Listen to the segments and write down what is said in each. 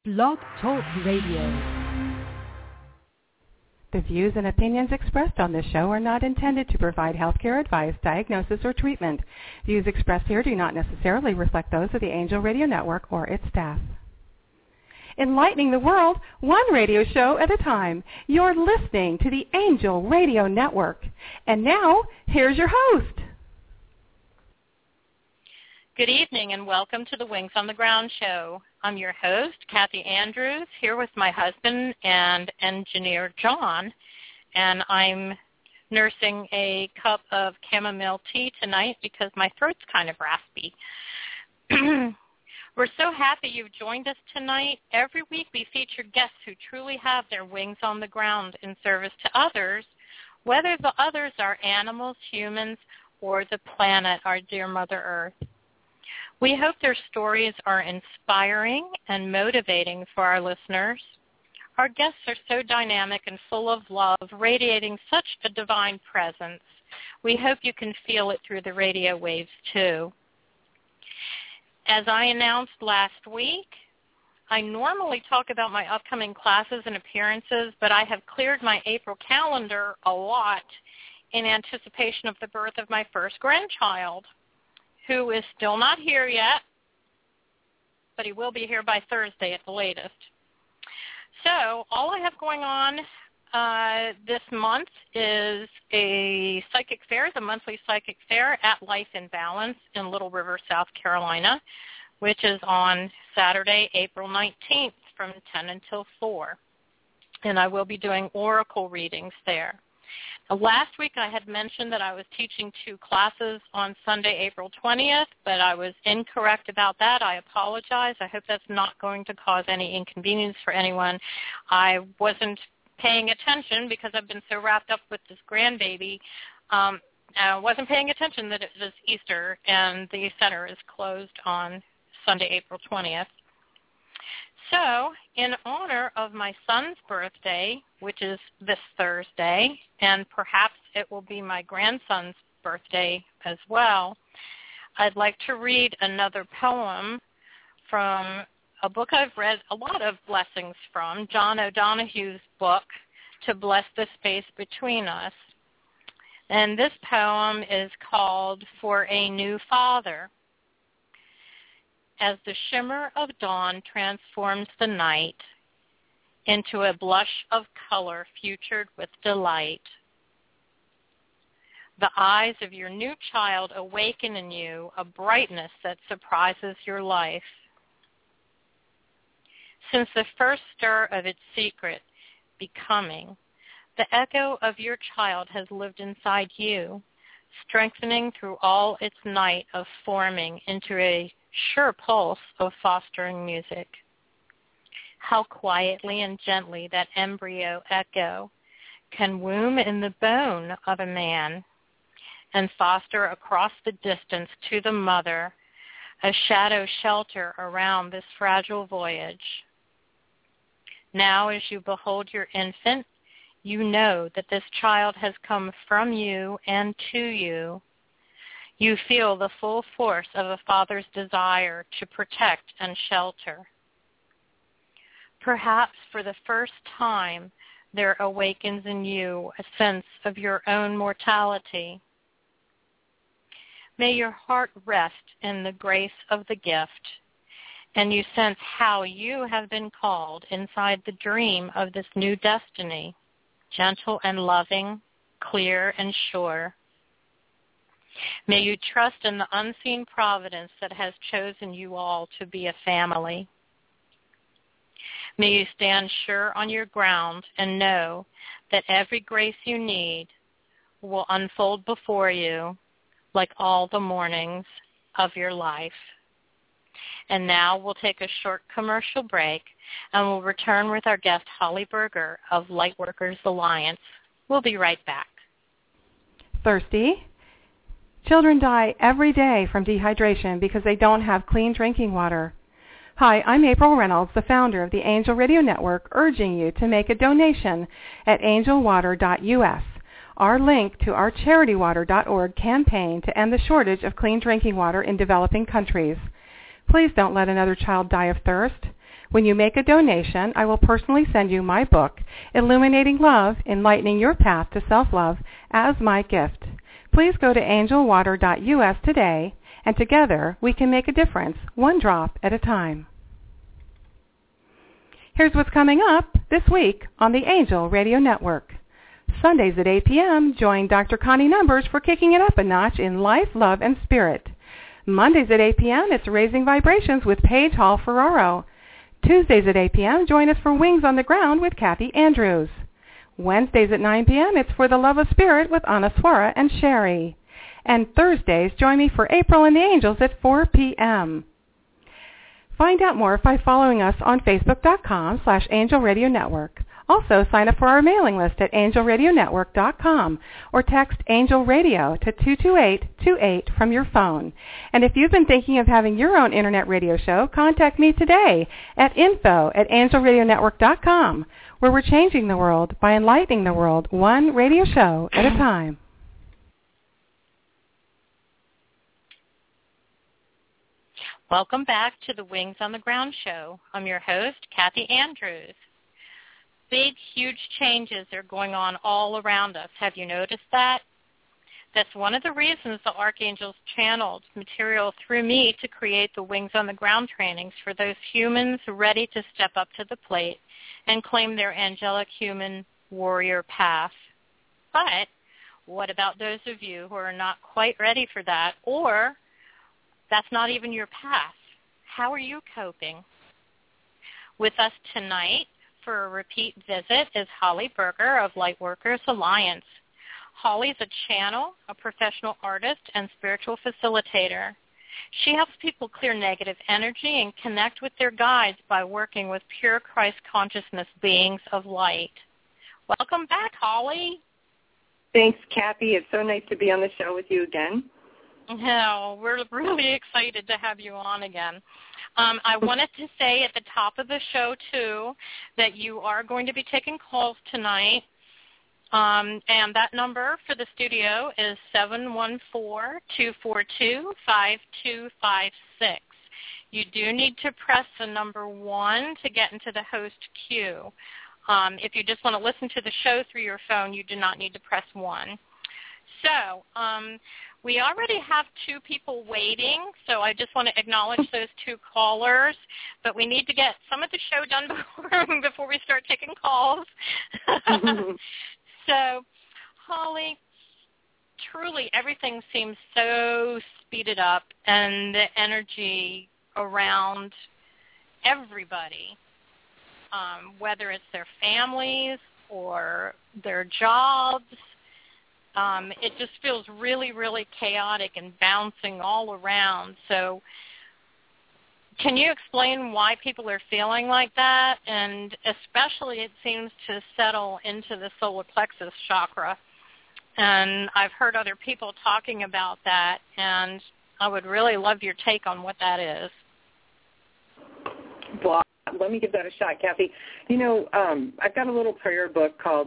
Blog Talk Radio. The views and opinions expressed on this show are not intended to provide healthcare advice, diagnosis, or treatment. Views expressed here do not necessarily reflect those of the Angel Radio Network or its staff. Enlightening the world, one radio show at a time. You're listening to the Angel Radio Network. And now, here's your host. Good evening and welcome to the Wings on the Ground show. I'm your host, Kathy Andrews, here with my husband and engineer, John, and I'm nursing a cup of chamomile tea tonight because my throat's kind of raspy. We're so happy you've joined us tonight. Every week we feature guests who truly have their wings on the ground in service to others, whether the others are animals, humans, or the planet, our dear Mother Earth. We hope their stories are inspiring and motivating for our listeners. Our guests are so dynamic and full of love, radiating such a divine presence. We hope you can feel it through the radio waves, too. As I announced last week, I normally talk about my upcoming classes and appearances, but I have cleared my April calendar a lot in anticipation of the birth of my first grandchild, who is still not here yet, but he will be here by Thursday at the latest. So all I have going on this month is a psychic fair, the monthly psychic fair at Life in Balance in Little River, South Carolina, which is on Saturday, April 19th from 10 until 4. And I will be doing oracle readings there. Last week I had mentioned that I was teaching 2 classes on Sunday, April 20th, but I was incorrect about that. I apologize. I hope that's not going to cause any inconvenience for anyone. I wasn't paying attention because I've been so wrapped up with this grandbaby. I wasn't paying attention that it was Easter and the center is closed on Sunday, April 20th. So, in honor of my son's birthday, which is this Thursday, and perhaps it will be my grandson's birthday as well, I'd like to read another poem from a book I've read a lot of blessings from, John O'Donohue's book, To Bless the Space Between Us. And this poem is called For a New Father. As the shimmer of dawn transforms the night into a blush of color futured with delight, the eyes of your new child awaken in you a brightness that surprises your life. Since the first stir of its secret, becoming, the echo of your child has lived inside you, strengthening through all its night of forming into a sure pulse of fostering music. How quietly and gently that embryo echo can womb in the bone of a man and foster across the distance to the mother a shadow shelter around this fragile voyage. Now as you behold your infant, you know that this child has come from you and to you. You feel the full force of a father's desire to protect and shelter. Perhaps for the first time, there awakens in you a sense of your own mortality. May your heart rest in the grace of the gift, and you sense how you have been called inside the dream of this new destiny, gentle and loving, clear and sure. May you trust in the unseen providence that has chosen you all to be a family. May you stand sure on your ground and know that every grace you need will unfold before you like all the mornings of your life. And now we'll take a short commercial break and we'll return with our guest Holly Berger of Lightworkers Alliance. We'll be right back. Thirsty? Children die every day from dehydration because they don't have clean drinking water. Hi, I'm April Reynolds, the founder of the Angel Radio Network, urging you to make a donation at angelwater.us. Our link to our charitywater.org campaign to end the shortage of clean drinking water in developing countries. Please don't let another child die of thirst. When you make a donation, I will personally send you my book, Illuminating Love, Enlightening Your Path to Self-Love, as my gift. Please go to angelwater.us today, and together we can make a difference, one drop at a time. Here's what's coming up this week on the Angel Radio Network. Sundays at 8 p.m., join Dr. Connie Numbers for kicking it up a notch in life, love, and spirit. Mondays at 8 p.m., it's Raising Vibrations with Paige Hall Ferraro. Tuesdays at 8 p.m., join us for Wings on the Ground with Kathy Andrews. Wednesdays at 9 p.m., it's For the Love of Spirit with Anna Swara and Sherry. And Thursdays, join me for April and the Angels at 4 p.m. Find out more by following us on Facebook.com/Angel Radio Network. Also, sign up for our mailing list at angelradionetwork.com or text Angel Radio to 22828 from your phone. And if you've been thinking of having your own internet radio show, contact me today at info@angelradionetwork.com, where we're changing the world by enlightening the world one radio show at a time. Welcome back to the Wings on the Ground show. I'm your host, Kathy Andrews. Big, huge changes are going on all around us. Have you noticed that? That's one of the reasons the Archangels channeled material through me to create the Wings on the Ground trainings for those humans ready to step up to the plate and claim their angelic human warrior path. But what about those of you who are not quite ready for that, or that's not even your path? How are you coping? With us tonight for a repeat visit is Holly Berger of Lightworkers Alliance. Holly's a channel, a professional artist, and spiritual facilitator. She helps people clear negative energy and connect with their guides by working with pure Christ consciousness beings of light. Welcome back, Holly. Thanks, Kathy. It's so nice to be on the show with you again. No, we're really excited to have you on again. I wanted to say at the top of the show, too, that you are going to be taking calls tonight, and that number for the studio is 714-242-5256. You do need to press the number 1 to get into the host queue. If you just want to listen to the show through your phone, you do not need to press 1. So, we already have 2 people waiting, so I just want to acknowledge those 2 callers, but we need to get some of the show done before we start taking calls. So, Holly, truly everything seems so speeded up, and the energy around everybody, whether it's their families or their jobs, it just feels really, really chaotic and bouncing all around. So can you explain why people are feeling like that? And especially it seems to settle into the solar plexus chakra. And I've heard other people talking about that, and I would really love your take on what that is. Well, let me give that a shot, Kathy. You know, I've got a little prayer book called,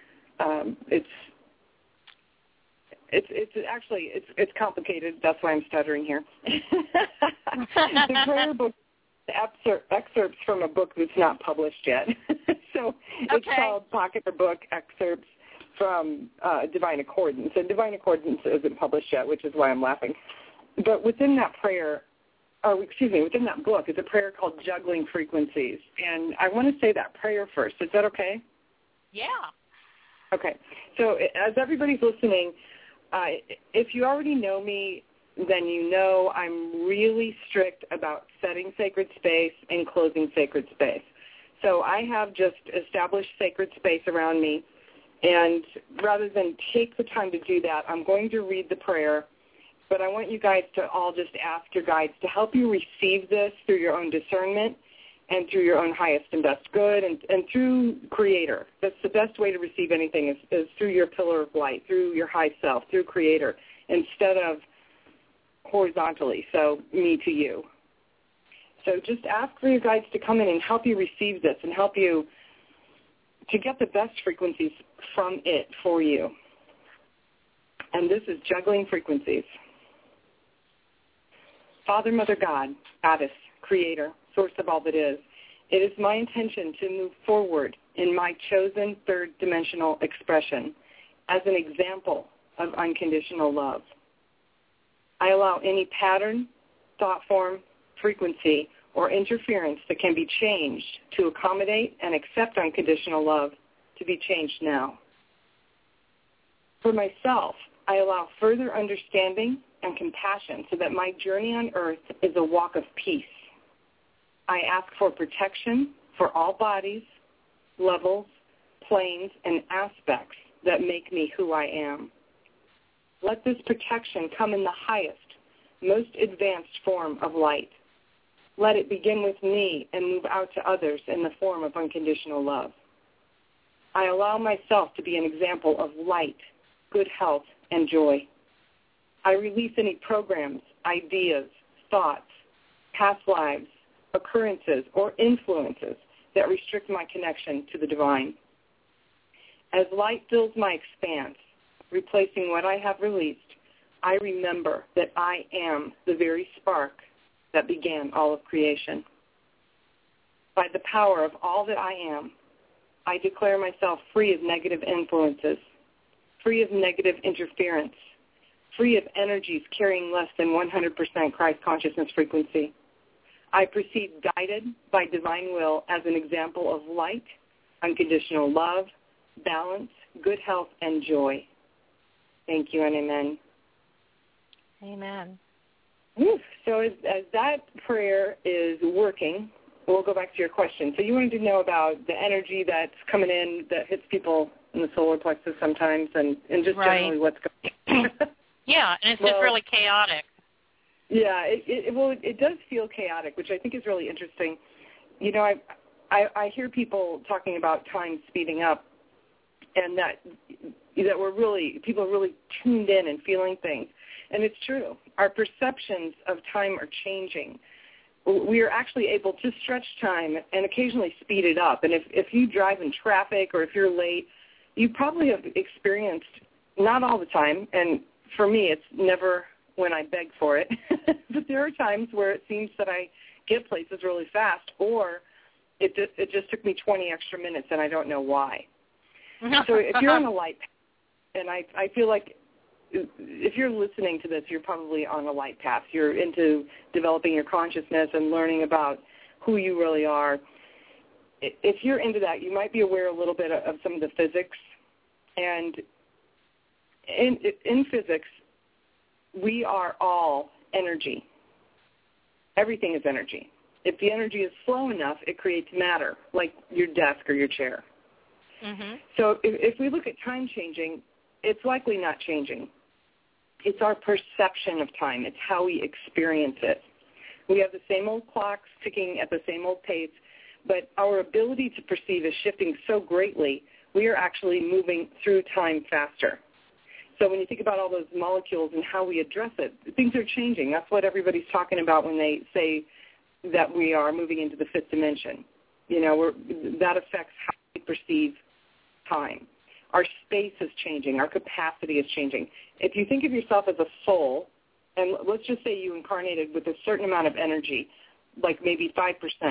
It's complicated. That's why I'm stuttering here. The prayer book, excerpts from a book that's not published yet. So it's called Pocket Book Excerpts from Divine Accordance. And Divine Accordance isn't published yet, which is why I'm laughing. But within that within that book is a prayer called Juggling Frequencies. And I want to say that prayer first. Is that okay? Yeah. Okay. So as everybody's listening, if you already know me, then you know I'm really strict about setting sacred space and closing sacred space. So I have just established sacred space around me, and rather than take the time to do that, I'm going to read the prayer, but I want you guys to all just ask your guides to help you receive this through your own discernment and through your own highest and best good and through Creator. That's the best way to receive anything is through your pillar of light, through your high self, through Creator, instead of horizontally, so me to you. So just ask for your guides to come in and help you receive this and help you to get the best frequencies from it for you. And this is Juggling Frequencies. Father, Mother, God, Addis, Creator, source of all that is, It is my intention to move forward in my chosen third dimensional expression as an example of unconditional love. I allow any pattern, thought form, frequency, or interference that can be changed to accommodate and accept unconditional love to be changed now. For myself, I allow further understanding and compassion so that my journey on earth is a walk of peace. I ask for protection for all bodies, levels, planes, and aspects that make me who I am. Let this protection come in the highest, most advanced form of light. Let it begin with me and move out to others in the form of unconditional love. I allow myself to be an example of light, good health, and joy. I release any programs, ideas, thoughts, past lives, occurrences, or influences that restrict my connection to the divine. As light fills my expanse, replacing what I have released, I remember that I am the very spark that began all of creation. By the power of all that I am, I declare myself free of negative influences, free of negative interference, free of energies carrying less than 100% Christ consciousness frequency. I proceed guided by divine will as an example of light, unconditional love, balance, good health, and joy. Thank you and amen. Amen. So as that prayer is working, we'll go back to your question. So you wanted to know about the energy that's coming in that hits people in the solar plexus sometimes and just generally what's going on. Yeah, and it's just really chaotic. Yeah, it does feel chaotic, which I think is really interesting. You know, I hear people talking about time speeding up, and that people are really tuned in and feeling things. And it's true. Our perceptions of time are changing. We are actually able to stretch time and occasionally speed it up. And if you drive in traffic or if you're late, you probably have experienced, not all the time, and for me it's never when I beg for it, but there are times where it seems that I get places really fast, or it just took me 20 extra minutes and I don't know why. So if you're on a light path, and I feel like if you're listening to this, you're probably on a light path. You're into developing your consciousness and learning about who you really are. If you're into that, you might be aware a little bit of some of the physics. And in physics, we are all energy. Everything is energy. If the energy is slow enough, it creates matter, like your desk or your chair. Mm-hmm. So if we look at time changing, it's likely not changing. It's our perception of time. It's how we experience it. We have the same old clocks ticking at the same old pace, but our ability to perceive is shifting so greatly, we are actually moving through time faster. So when you think about all those molecules and how we address it, things are changing. That's what everybody's talking about when they say that we are moving into the fifth dimension. You know, that affects how we perceive time. Our space is changing. Our capacity is changing. If you think of yourself as a soul, and let's just say you incarnated with a certain amount of energy, like maybe 5%,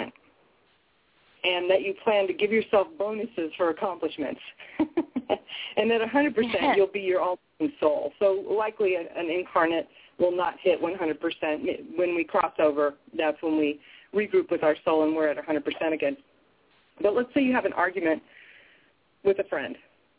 and that you plan to give yourself bonuses for accomplishments, and at 100% you'll be your ultimate soul. So likely an incarnate will not hit 100%. When we cross over, that's when we regroup with our soul and we're at 100% again. But let's say you have an argument with a friend,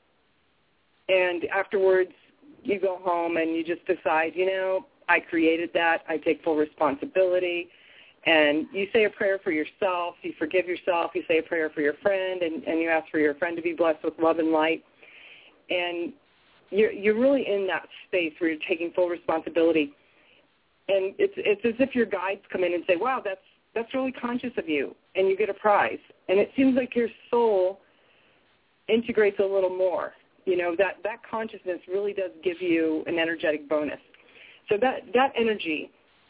and afterwards you go home and you just decide, you know, I created that, I take full responsibility, and you say a prayer for yourself, you forgive yourself, you say a prayer for your friend, and you ask for your friend to be blessed with love and light, and you're really in that space where you're taking full responsibility, and it's as if your guides come in and say, wow, that's really conscious of you, and you get a prize, and it seems like your soul integrates a little more. You know, that consciousness really does give you an energetic bonus. So that energy,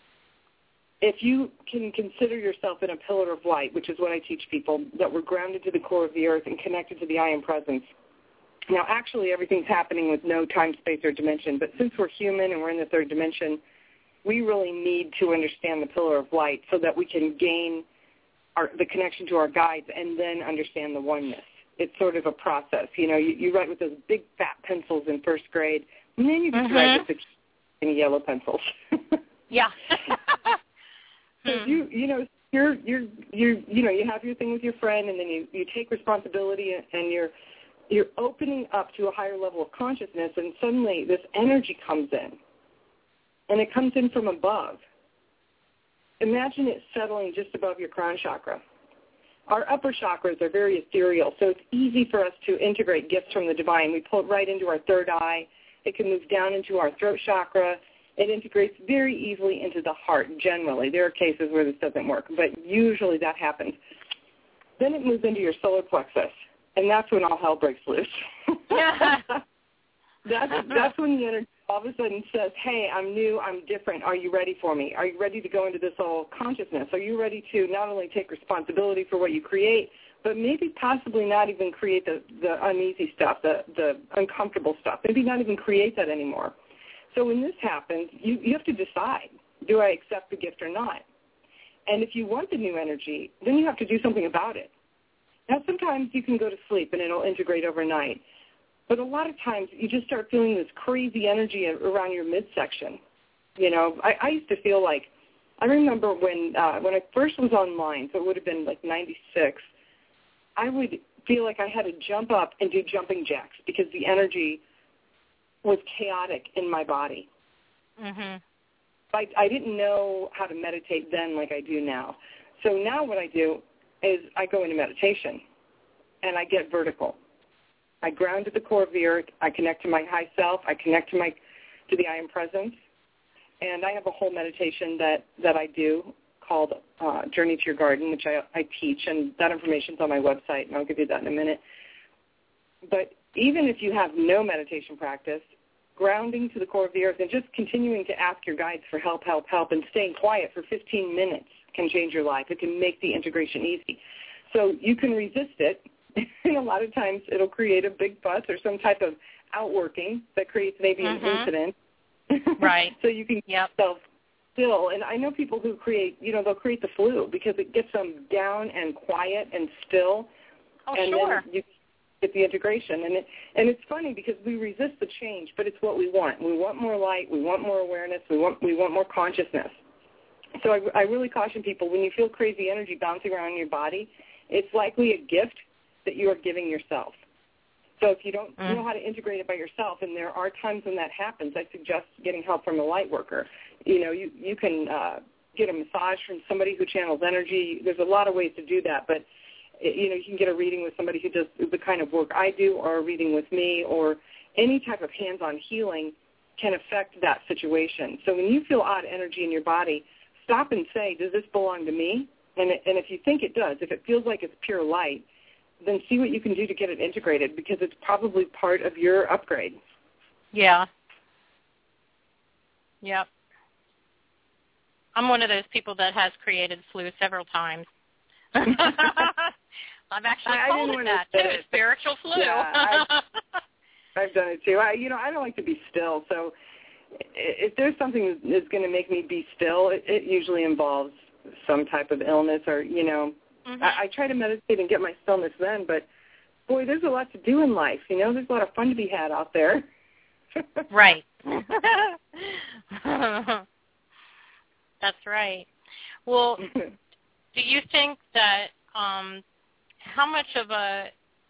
if you can consider yourself in a pillar of light, which is what I teach people, that we're grounded to the core of the earth and connected to the I Am Presence. Now, actually, everything's happening with no time, space, or dimension, but since we're human and we're in the third dimension, we really need to understand the pillar of light so that we can gain the connection to our guides, and then understand the oneness. It's sort of a process. You write with those big fat pencils in first grade, and then you just write with the yellow pencils. Yeah. So you have your thing with your friend, and then you take responsibility, and you're opening up to a higher level of consciousness, and suddenly this energy comes in, and it comes in from above. Imagine it settling just above your crown chakra. Our upper chakras are very ethereal, so it's easy for us to integrate gifts from the divine. We pull it right into our third eye. It can move down into our throat chakra. It integrates very easily into the heart, generally. There are cases where this doesn't work, but usually that happens. Then it moves into your solar plexus, and that's when all hell breaks loose. That's when the energy all of a sudden says, hey, I'm new, I'm different. Are you ready for me? Are you ready to go into this whole consciousness? Are you ready to not only take responsibility for what you create, but maybe possibly not even create the uneasy stuff, the uncomfortable stuff, maybe not even create that anymore? So when this happens, you have to decide, do I accept the gift or not? And if you want the new energy, then you have to do something about it. Now, sometimes you can go to sleep and it'll integrate overnight. But a lot of times you just start feeling this crazy energy around your midsection. I used to feel like, I remember when I first was online, so it would have been like 96, I would feel like I had to jump up and do jumping jacks because the energy was chaotic in my body. Mm-hmm. I didn't know how to meditate then like I do now. So now what I do is I go into meditation, and I get vertical. I ground to the core of the earth. I connect to my high self. I connect to the I Am Presence. And I have a whole meditation that I do called Journey to Your Garden, which I teach, and that information's on my website, and I'll give you that in a minute. But even if you have no meditation practice, grounding to the core of the earth and just continuing to ask your guides for help, and staying quiet for 15 minutes can change your life. It can make the integration easy. So you can resist it, and a lot of times it'll create a big fuss or some type of outworking that creates maybe an incident. Right. So you can get yourself still. And I know people who create, they'll create the flu because it gets them down and quiet and still. Oh, and sure. Then you get the integration. And it's funny because we resist the change, but it's what we want. We want more light. We want more awareness. We want more consciousness. So I really caution people, when you feel crazy energy bouncing around in your body, it's likely a gift that you are giving yourself. So if you don't know how to integrate it by yourself, and there are times when that happens, I suggest getting help from a light worker. You can get a massage from somebody who channels energy. There's a lot of ways to do that, but you can get a reading with somebody who does the kind of work I do, or a reading with me, or any type of hands-on healing can affect that situation. So when you feel odd energy in your body, stop and say, does this belong to me? And if you think it does, if it feels like it's pure light, then see what you can do to get it integrated, because it's probably part of your upgrade. Yeah. Yep. I'm one of those people that has created flu several times. I've actually called it that, too, spiritual flu. Yeah, I've done it, too. I don't like to be still, so if there's something that's going to make me be still, it usually involves some type of illness or, I try to meditate and get my stillness then, but, boy, there's a lot to do in life. There's a lot of fun to be had out there. Right. That's right. Well, do you think that how much of a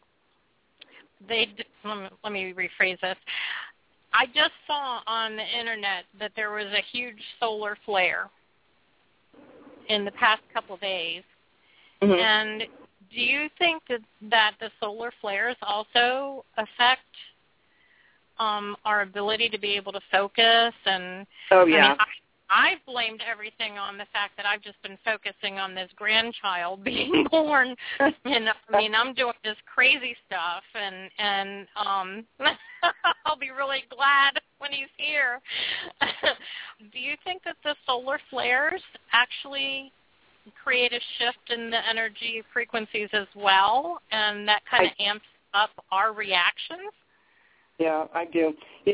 let me rephrase this. I just saw on the Internet that there was a huge solar flare in the past couple of days. Mm-hmm. And do you think that the solar flares also affect our ability to be able to focus? And oh, yeah. I've blamed everything on the fact that I've just been focusing on this grandchild being born, and I'm doing this crazy stuff, and I'll be really glad when he's here. Do you think that the solar flares actually create a shift in the energy frequencies as well, and that kind of amps up our reactions? Yeah, I do.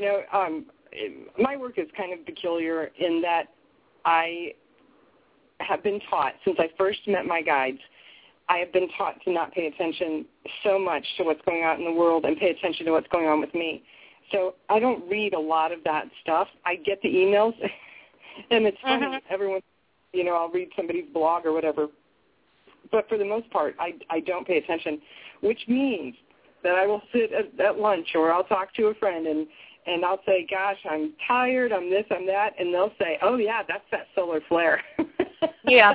My work is kind of peculiar in that I have been taught since I first met my guides I have been taught to not pay attention so much to what's going on in the world and pay attention to what's going on with me. So I don't read a lot of that stuff. I get the emails, and it's funny. Everyone, I'll read somebody's blog or whatever. But for the most part, I don't pay attention, which means that I will sit at lunch or I'll talk to a friend and I'll say, gosh, I'm tired, I'm this, I'm that, and they'll say, oh, yeah, that's that solar flare. Yeah.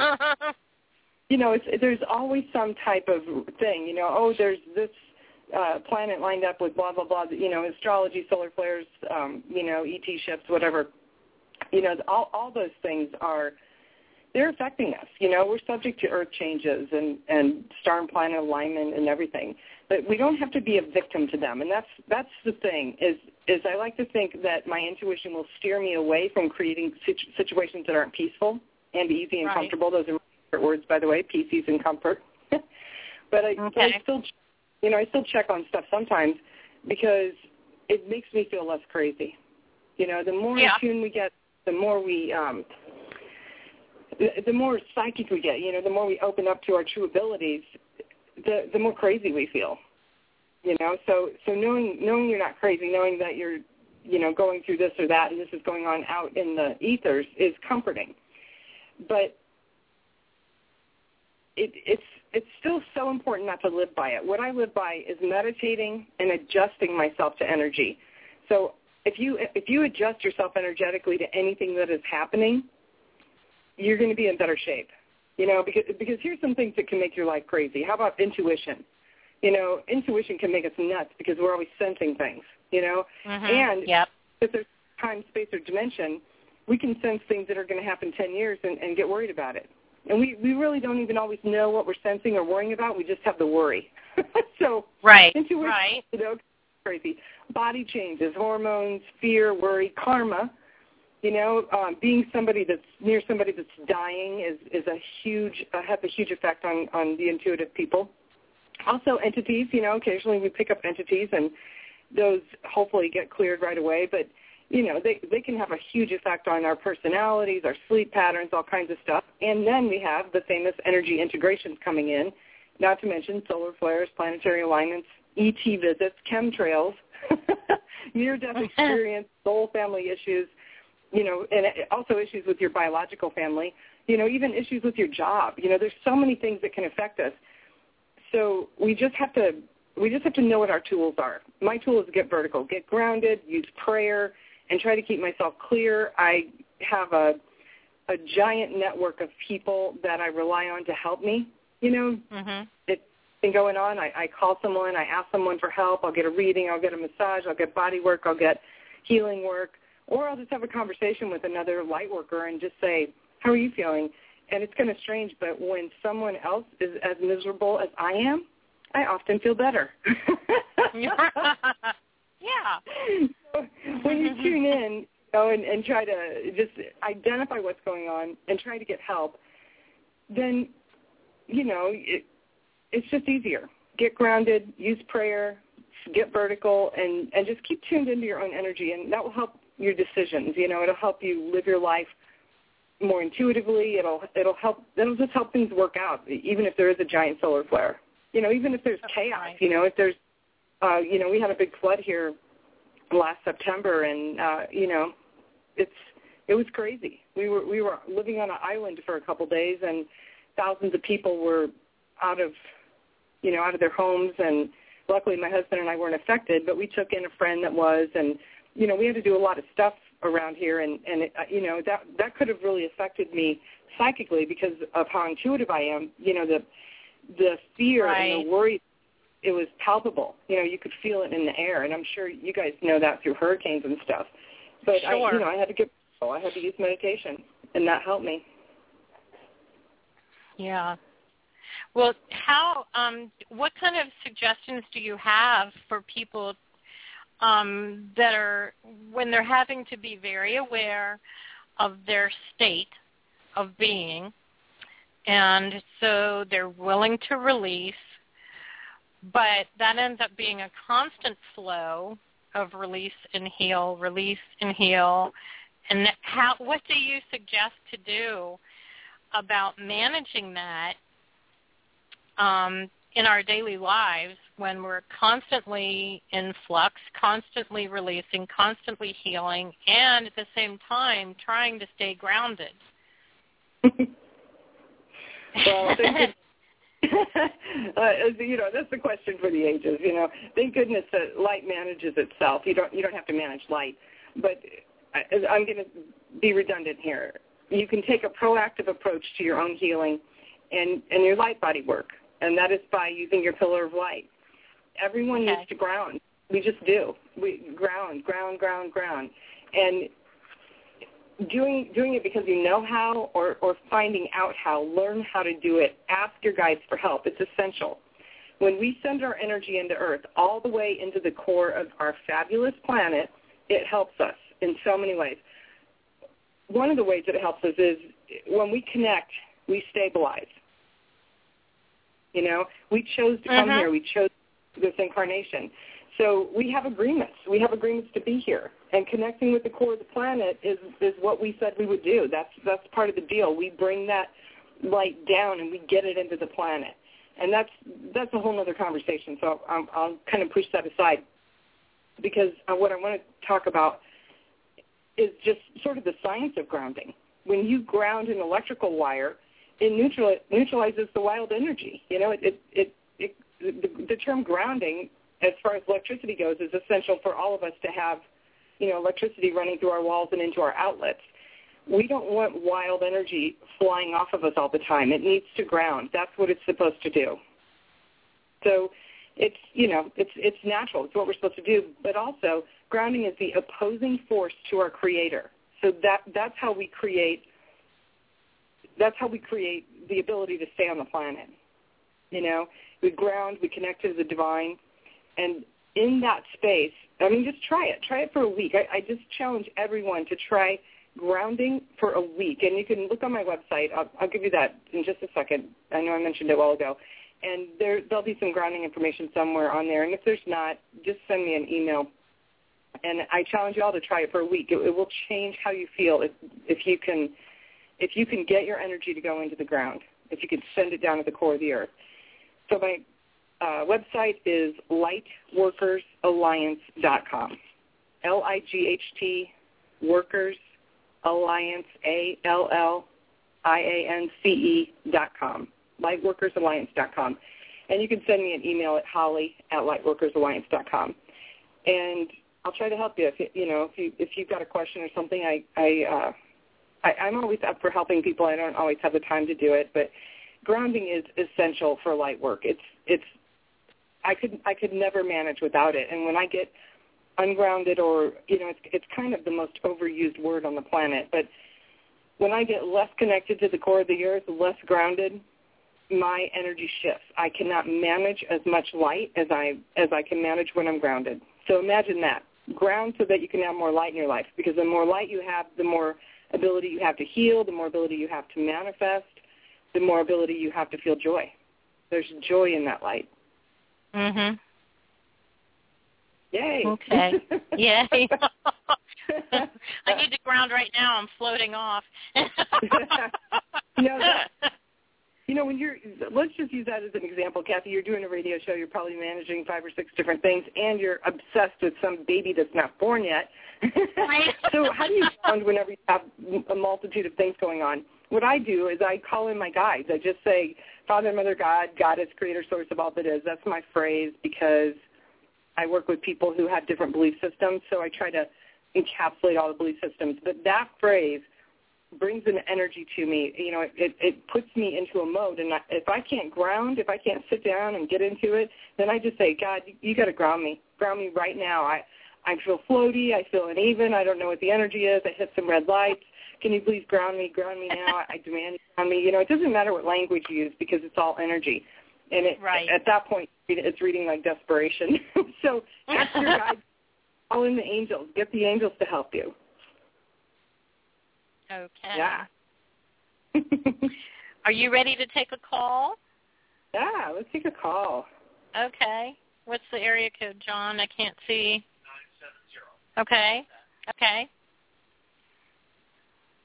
There's always some type of thing, there's this planet lined up with blah, blah, blah, astrology, solar flares, ET ships, whatever. All those things they're affecting us. We're subject to earth changes and star and planet alignment and everything. But we don't have to be a victim to them. And that's the thing, is I like to think that my intuition will steer me away from creating situations that aren't peaceful and easy and comfortable. Those are my favorite words, by the way, peace, ease, and comfort. But I still check on stuff sometimes because it makes me feel less crazy. The more in tune we get, the more the more psychic we get, the more we open up to our true abilities, the more crazy we feel. So knowing you're not crazy, knowing that you're, going through this or that and this is going on out in the ethers is comforting. But it's still so important not to live by it. What I live by is meditating and adjusting myself to energy. So if you adjust yourself energetically to anything that is happening, you're going to be in better shape, because here's some things that can make your life crazy. How about intuition? Intuition can make us nuts because we're always sensing things, and if there's time, space, or dimension, we can sense things that are going to happen 10 years and get worried about it. And we really don't even always know what we're sensing or worrying about. We just have the worry. So intuition, crazy. Body changes, hormones, fear, worry, karma. Being somebody that's near somebody that's dying has a huge effect on the intuitive people. Also entities, occasionally we pick up entities and those hopefully get cleared right away, but they can have a huge effect on our personalities, our sleep patterns, all kinds of stuff. And then we have the famous energy integrations coming in, not to mention solar flares, planetary alignments, ET visits, chemtrails, near-death experience, soul family issues, and also issues with your biological family, even issues with your job. There's so many things that can affect us. So we just have to know what our tools are. My tool is to get vertical, get grounded, use prayer, and try to keep myself clear. I have a giant network of people that I rely on to help me. It's been going on. I call someone, I ask someone for help. I'll get a reading, I'll get a massage, I'll get body work, I'll get healing work. Or I'll just have a conversation with another light worker and just say, how are you feeling? And it's kind of strange, but when someone else is as miserable as I am, I often feel better. So when you tune in, and try to just identify what's going on and try to get help, then, it's just easier. Get grounded, use prayer, get vertical, and just keep tuned into your own energy, and that will help your decisions. It'll help you live your life more intuitively. It'll just help things work out, even if there is a giant solar flare. Even if there's chaos. If there's, we had a big flood here last September, and it was crazy. We were living on an island for a couple days, and thousands of people were out of their homes, and luckily my husband and I weren't affected, but we took in a friend that was, and we had to do a lot of stuff around here, and it, that could have really affected me psychically because of how intuitive I am. The fear and the worry, it was palpable. You could feel it in the air, and I'm sure you guys know that through hurricanes and stuff. But I had to use meditation, and that helped me. Yeah. Well, what kind of suggestions do you have for people that are, when they're having to be very aware of their state of being, and so they're willing to release, but that ends up being a constant flow of release and heal, and what do you suggest to do about managing that in our daily lives when we're constantly in flux, constantly releasing, constantly healing, and at the same time trying to stay grounded. Well, that's the question for the ages. Thank goodness that light manages itself. You don't have to manage light. But I'm going to be redundant here. You can take a proactive approach to your own healing and your light body work, and that is by using your pillar of light. Everyone needs to ground. We just do. We ground. And doing it because you know how or finding out how, learn how to do it, ask your guides for help. It's essential. When we send our energy into Earth all the way into the core of our fabulous planet, it helps us in so many ways. One of the ways that it helps us is when we connect, we stabilize. We chose to come here. We chose this incarnation. So we have agreements. We have agreements to be here. And connecting with the core of the planet is what we said we would do. That's part of the deal. We bring that light down and we get it into the planet. And that's a whole other conversation. So I'll kind of push that aside because what I want to talk about is just sort of the science of grounding. When you ground an electrical wire, it neutralizes the wild energy. The term grounding, as far as electricity goes, is essential for all of us to have, electricity running through our walls and into our outlets. We don't want wild energy flying off of us all the time. It needs to ground. That's what it's supposed to do. So it's natural. It's what we're supposed to do. But also, grounding is the opposing force to our Creator. So that's how we create. That's how we create the ability to stay on the planet. We ground, we connect to the divine, and in that space, just try it. Try it for a week. I just challenge everyone to try grounding for a week, and you can look on my website. I'll give you that in just a second. I know I mentioned it a while ago, and there'll be some grounding information somewhere on there, and if there's not, just send me an email, and I challenge you all to try it for a week. It will change how you feel if you can get your energy to go into the ground, if you can send it down to the core of the earth. So my website is lightworkersalliance.com, LIGHT Workers Alliance, ALLIANCE.com, lightworkersalliance.com. And you can send me an email at holly@lightworkersalliance.com. And I'll try to help you. If you've got a question or something, I'm always up for helping people. I don't always have the time to do it, but grounding is essential for light work. I could never manage without it. And when I get ungrounded, or it's kind of the most overused word on the planet, but when I get less connected to the core of the earth, less grounded, my energy shifts. I cannot manage as much light as I can manage when I'm grounded. So imagine that. Ground so that you can have more light in your life, because the more light you have, the more ability you have to heal, the more ability you have to manifest, the more ability you have to feel joy. There's joy in that light. Mhm. Yay. Okay. Yay. I need to ground right now. I'm floating off. Let's just use that as an example, Kathy. You're doing a radio show. You're probably managing 5 or 6 different things, and you're obsessed with some baby that's not born yet. So how do you ground whenever you have a multitude of things going on? What I do is I call in my guides. I just say, Father, Mother, God, Goddess, Creator, Source of all that is. That's my phrase because I work with people who have different belief systems, so I try to encapsulate all the belief systems. But that phrase brings an energy to me. It puts me into a mode. And if I can't ground, if I can't sit down and get into it, then I just say, God, you got to ground me. Ground me right now. I feel floaty. I feel uneven. I don't know what the energy is. I hit some red lights. Can you please ground me? Ground me now. I demand you ground me. It doesn't matter what language you use because it's all energy. And at that point, it's reading like desperation. So ask your guide, call in the angels. Get the angels to help you. Okay. Yeah. Are you ready to take a call? Yeah, let's take a call. Okay. What's the area code, John? I can't see. 970. Okay.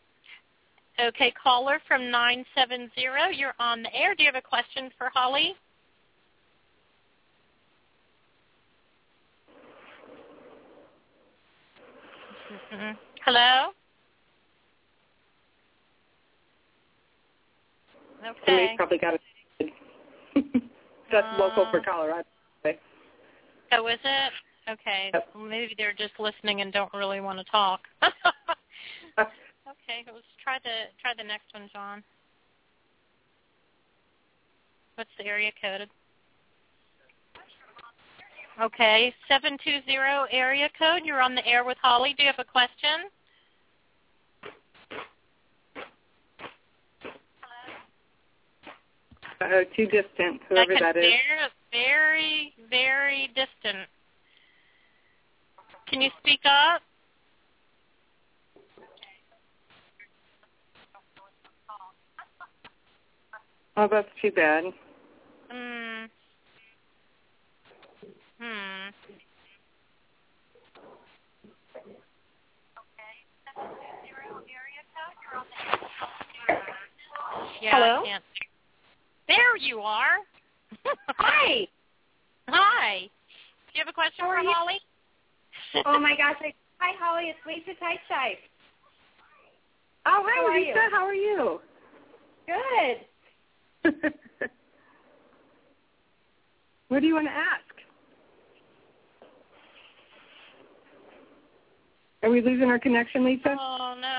Okay, caller from 970. You're on the air. Do you have a question for Holly? Hello? Okay. Somebody's probably got it. That's local for Colorado. Oh, is it? Okay. Yep. Well, maybe they're just listening and don't really want to talk. Okay, let's try the next one, John. What's the area code? Okay, 720 area code. You're on the air with Holly. Do you have a question? Too distant, whoever that is. Very, very distant. Can you speak up? Oh, that's too bad. Yeah, Hello? I can't. There you are. Hi. Hi. Do you have a question for you? Holly? Oh, my gosh. Hi, Holly. It's Lisa Teichstein. Oh, hi, How are Lisa. you? How are you? Good. What do you want to ask? Are we losing our connection, Lisa? Oh, no.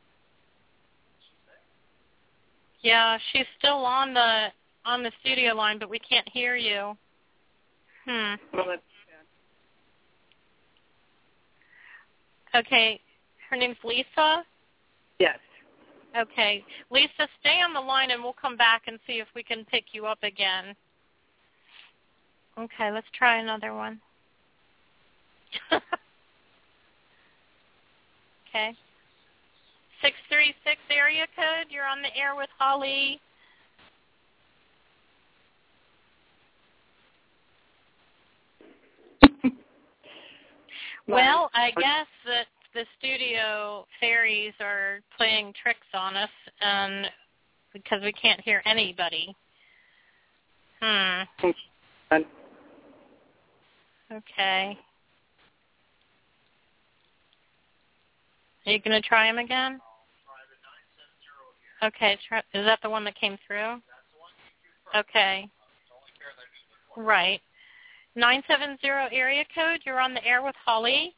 Yeah, she's still on the studio line, but we can't hear you. Well, that's Okay. Her name's Lisa? yes. Okay. Lisa, stay on the line, and we'll come back and see if we can pick you up again. Okay, let's try another one. Okay. 636 area code. You're on the air with Holly. Well, I guess that the studio fairies are playing tricks on us, and because we can't hear anybody. Okay. Are you going to try him again? Okay. Is that the one that came through? Okay. Right. 970 area code. You're on the air with Holly.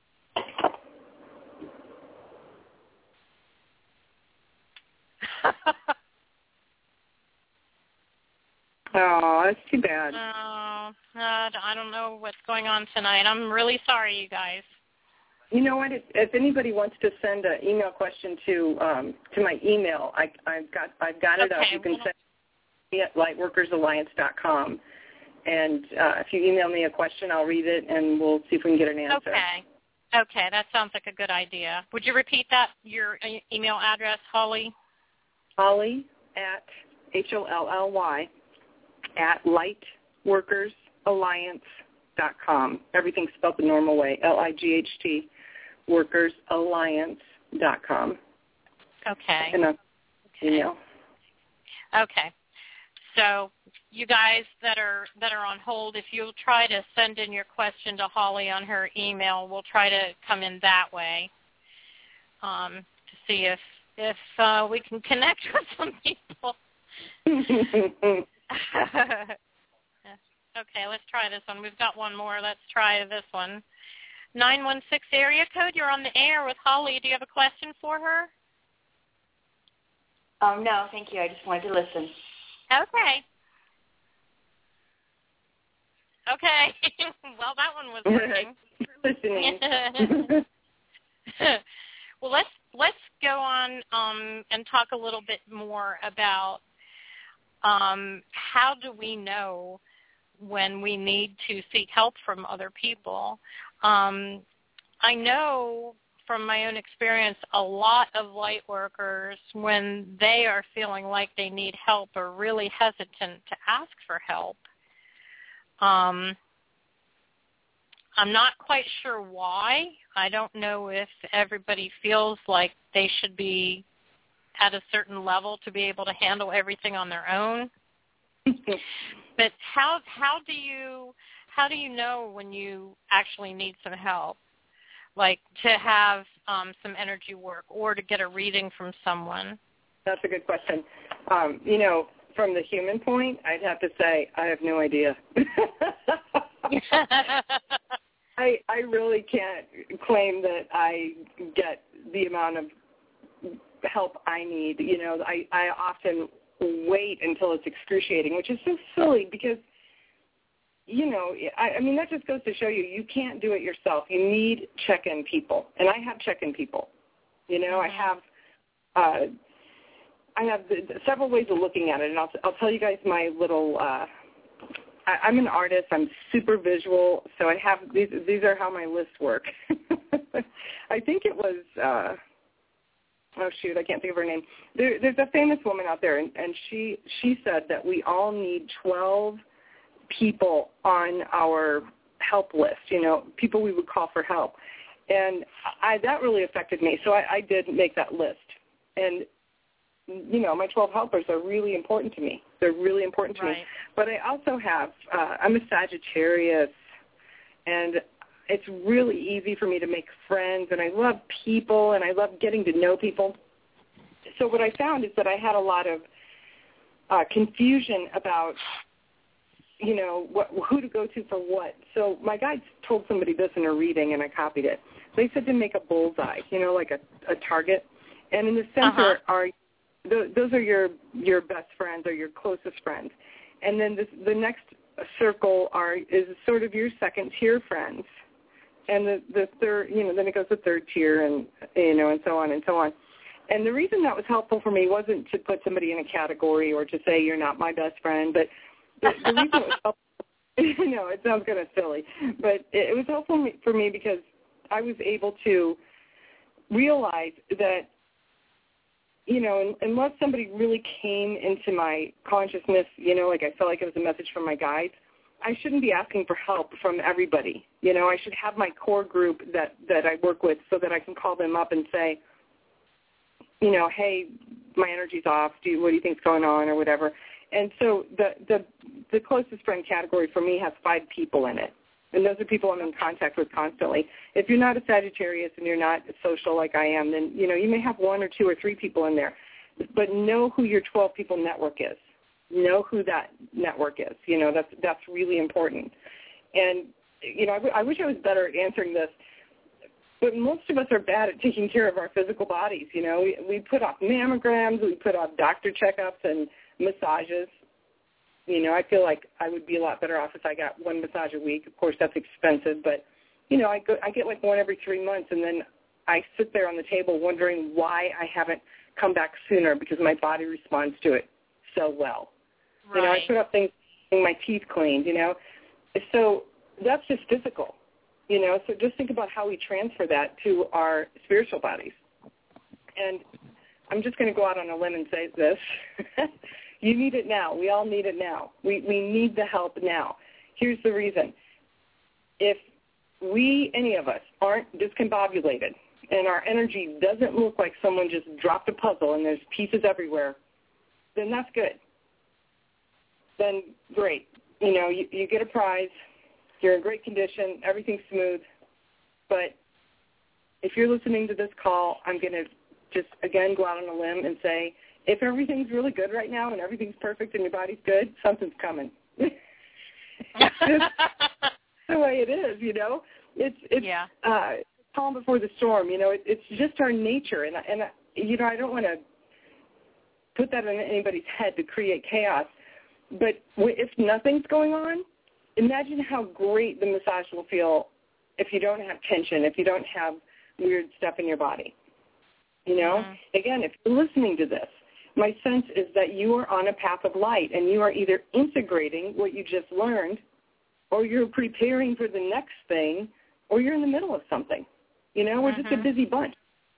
Oh, that's too bad. Oh, I don't know what's going on tonight. I'm really sorry, you guys. You know what? If anybody wants to send an email question to my email, I've got it up. You can send me at lightworkersalliance.com. And if you email me a question, I'll read it, and we'll see if we can get an answer. Okay, that sounds like a good idea. Would you repeat that, your email address, Holly? Holly at, Holly, at lightworkersalliance.com. Everything's spelled the normal way, LIGHT, workersalliance.com. Okay. And that's email. Okay. So you guys that are on hold, if you'll try to send in your question to Holly on her email, we'll try to come in that way to see if we can connect with some people. Okay, let's try this one. We've got one more. Let's try this one. 916 area code. You're on the air with Holly. Do you have a question for her? No, thank you. I just wanted to listen. Okay. Well, that one was working. Listening. Well, let's go on and talk a little bit more about how do we know when we need to seek help from other people. I know from my own experience, a lot of light workers, when they are feeling like they need help, are really hesitant to ask for help. I'm not quite sure why. I don't know if everybody feels like they should be at a certain level to be able to handle everything on their own. But how do you know when you actually need some help? like to have some energy work or to get a reading from someone? That's a good question. From the human point, I'd have to say I have no idea. I really can't claim that I get the amount of help I need. I often wait until it's excruciating, which is so silly because, that just goes to show you can't do it yourself. You need check-in people, and I have check-in people. I have several ways of looking at it, and I'll tell you guys my little. I'm an artist. I'm super visual, so I have these are how my lists work. I think it was. Oh shoot, I can't think of her name. There's a famous woman out there, and she said that we all need 12 people on our help list. People we would call for help, and that really affected me. So I did make that list, and my 12 helpers are really important to me. They're really important to me. But I also have, I'm a Sagittarius, and it's really easy for me to make friends, and I love people, and I love getting to know people. So what I found is that I had a lot of confusion about, who to go to for what. So my guides told somebody this in a reading, and I copied it. They said to make a bullseye, like a target, and in the center are those are your best friends or your closest friends, and then the next circle is sort of your second tier friends, and the third, then it goes to third tier, and and so on and so on. And the reason that was helpful for me wasn't to put somebody in a category or to say you're not my best friend, but the reason it was helpful, it sounds kind of silly, but it was helpful for me because I was able to realize that unless somebody really came into my consciousness, like I felt like it was a message from my guides, I shouldn't be asking for help from everybody. I should have my core group that I work with so that I can call them up and say, hey, my energy's off. What do you think's going on or whatever? And so the closest friend category for me has 5 people in it. And those are people I'm in contact with constantly. If you're not a Sagittarius and you're not social like I am, then, you may have 1 or 2 or 3 people in there. But know who your 12 people network is. Know who that network is. That's really important. And, I wish I was better at answering this. But most of us are bad at taking care of our physical bodies. We put off mammograms, we put off doctor checkups and massages. I feel like I would be a lot better off if I got 1 massage a week. Of course, that's expensive, but, I get like 1 every 3 months, and then I sit there on the table wondering why I haven't come back sooner because my body responds to it so well. Right. I put up things, getting my teeth cleaned, So that's just physical, So just think about how we transfer that to our spiritual bodies. And I'm just going to go out on a limb and say this. You need it now. We all need it now. We need the help now. Here's the reason. If any of us, aren't discombobulated and our energy doesn't look like someone just dropped a puzzle and there's pieces everywhere, then that's good. Then great. You get a prize. You're in great condition. Everything's smooth. But if you're listening to this call, I'm going to just, again, go out on a limb and say, if everything's really good right now and everything's perfect and your body's good, something's coming. It's just the way it is, It's calm before the storm. It's just our nature. And I don't want to put that in anybody's head to create chaos. But if nothing's going on, imagine how great the massage will feel if you don't have tension, if you don't have weird stuff in your body. Again, if you're listening to this, my sense is that you are on a path of light, and you are either integrating what you just learned, or you're preparing for the next thing, or you're in the middle of something. We're just a busy bunch.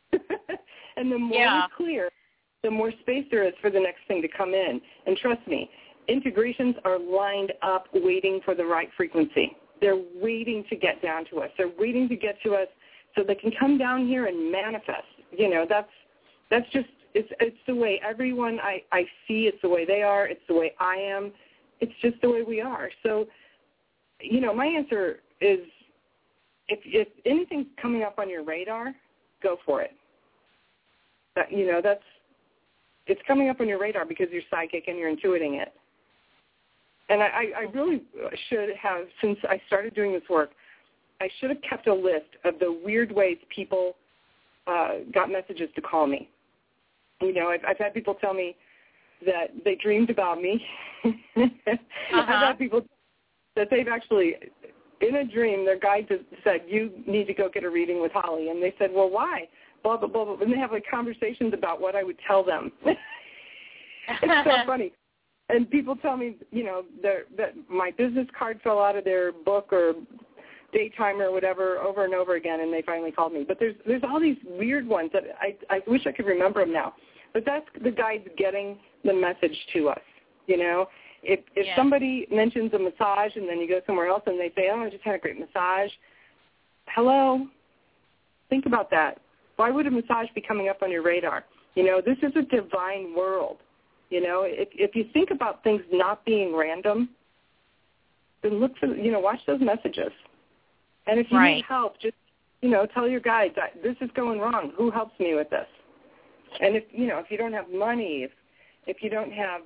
And the more you're clear, the more space there is for the next thing to come in. And trust me, integrations are lined up waiting for the right frequency. They're waiting to get down to us. They're waiting to get to us so they can come down here and manifest. That's just, it's the way everyone I see, it's the way they are, it's the way I am, it's just the way we are. So, my answer is if anything's coming up on your radar, go for it. It's coming up on your radar because you're psychic and you're intuiting it. And I really should have, since I started doing this work, I should have kept a list of the weird ways people got messages to call me. I've had people tell me that they dreamed about me. I've had people that they've actually, in a dream, their guide said, you need to go get a reading with Holly. And they said, well, why? Blah, blah, blah, blah. And they have conversations about what I would tell them. It's so funny. And people tell me, that my business card fell out of their book or daytime or whatever over and over again, and they finally called me. But there's all these weird ones that I wish I could remember them now. But that's the guides getting the message to us, If somebody mentions a massage and then you go somewhere else and they say, oh, I just had a great massage. Hello? Think about that. Why would a massage be coming up on your radar? This is a divine world. If you think about things not being random, then look for, watch those messages. And if you need help, just, tell your guides, this is going wrong. Who helps me with this? And if you don't have money, if you don't have,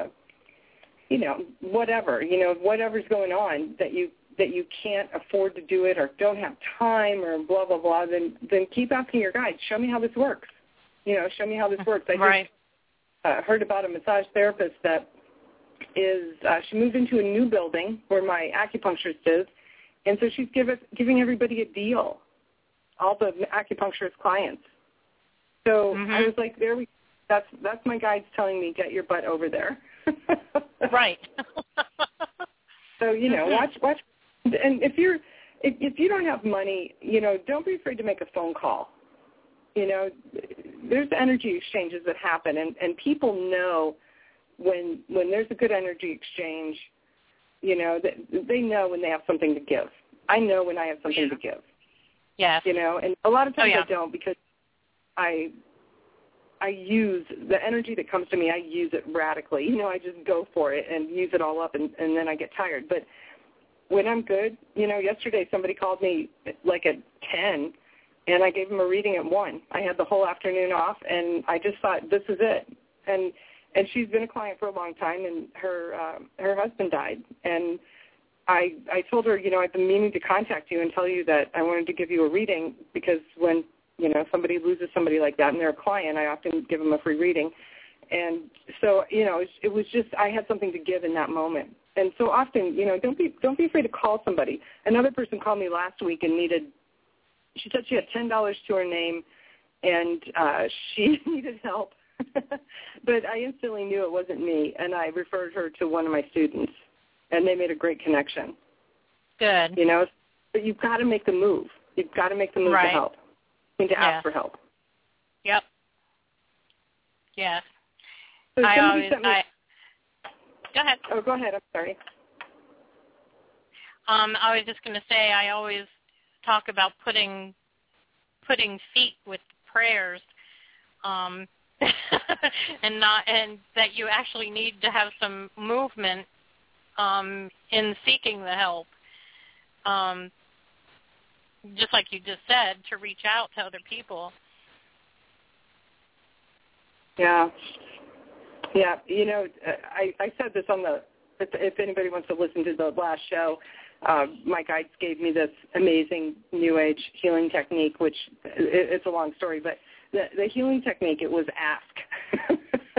whatever's going on that you can't afford to do it or don't have time or blah, blah, blah, then keep asking your guides, show me how this works. Show me how this works. I just heard about a massage therapist that is, she moved into a new building where my acupuncturist is, and so she's giving everybody a deal, all the acupuncturist clients. So I was like, that's my guides telling me, get your butt over there. Right. So, watch. And if you don't have money, don't be afraid to make a phone call. There's energy exchanges that happen, and people know when there's a good energy exchange, they know when they have something to give. I know when I have something to give. Yes. And a lot of times I don't because I use the energy that comes to me. I use it radically. I just go for it and use it all up, and then I get tired. But when I'm good, yesterday somebody called me at 10, and I gave them a reading at 1. I had the whole afternoon off, and I just thought, this is it. And she's been a client for a long time, and her husband died. And I told her, I've been meaning to contact you and tell you that I wanted to give you a reading because when somebody loses somebody like that and they're a client, I often give them a free reading. And so, it was just, I had something to give in that moment. And so often, don't be afraid to call somebody. Another person called me last week and she said she had $10 to her name and she needed help. But I instantly knew it wasn't me, and I referred her to one of my students, and they made a great connection. Good. But you've got to make the move. You've got to make the move to help. To ask for help. Yep. Yes. So go ahead. Oh, go ahead. I'm sorry. I was just going to say I always talk about putting feet with prayers, and that you actually need to have some movement in seeking the help. Just like you just said, to reach out to other people. Yeah. Yeah. I said this on if anybody wants to listen to the last show, my guides gave me this amazing New Age healing technique, which it's a long story, but the healing technique, it was ask.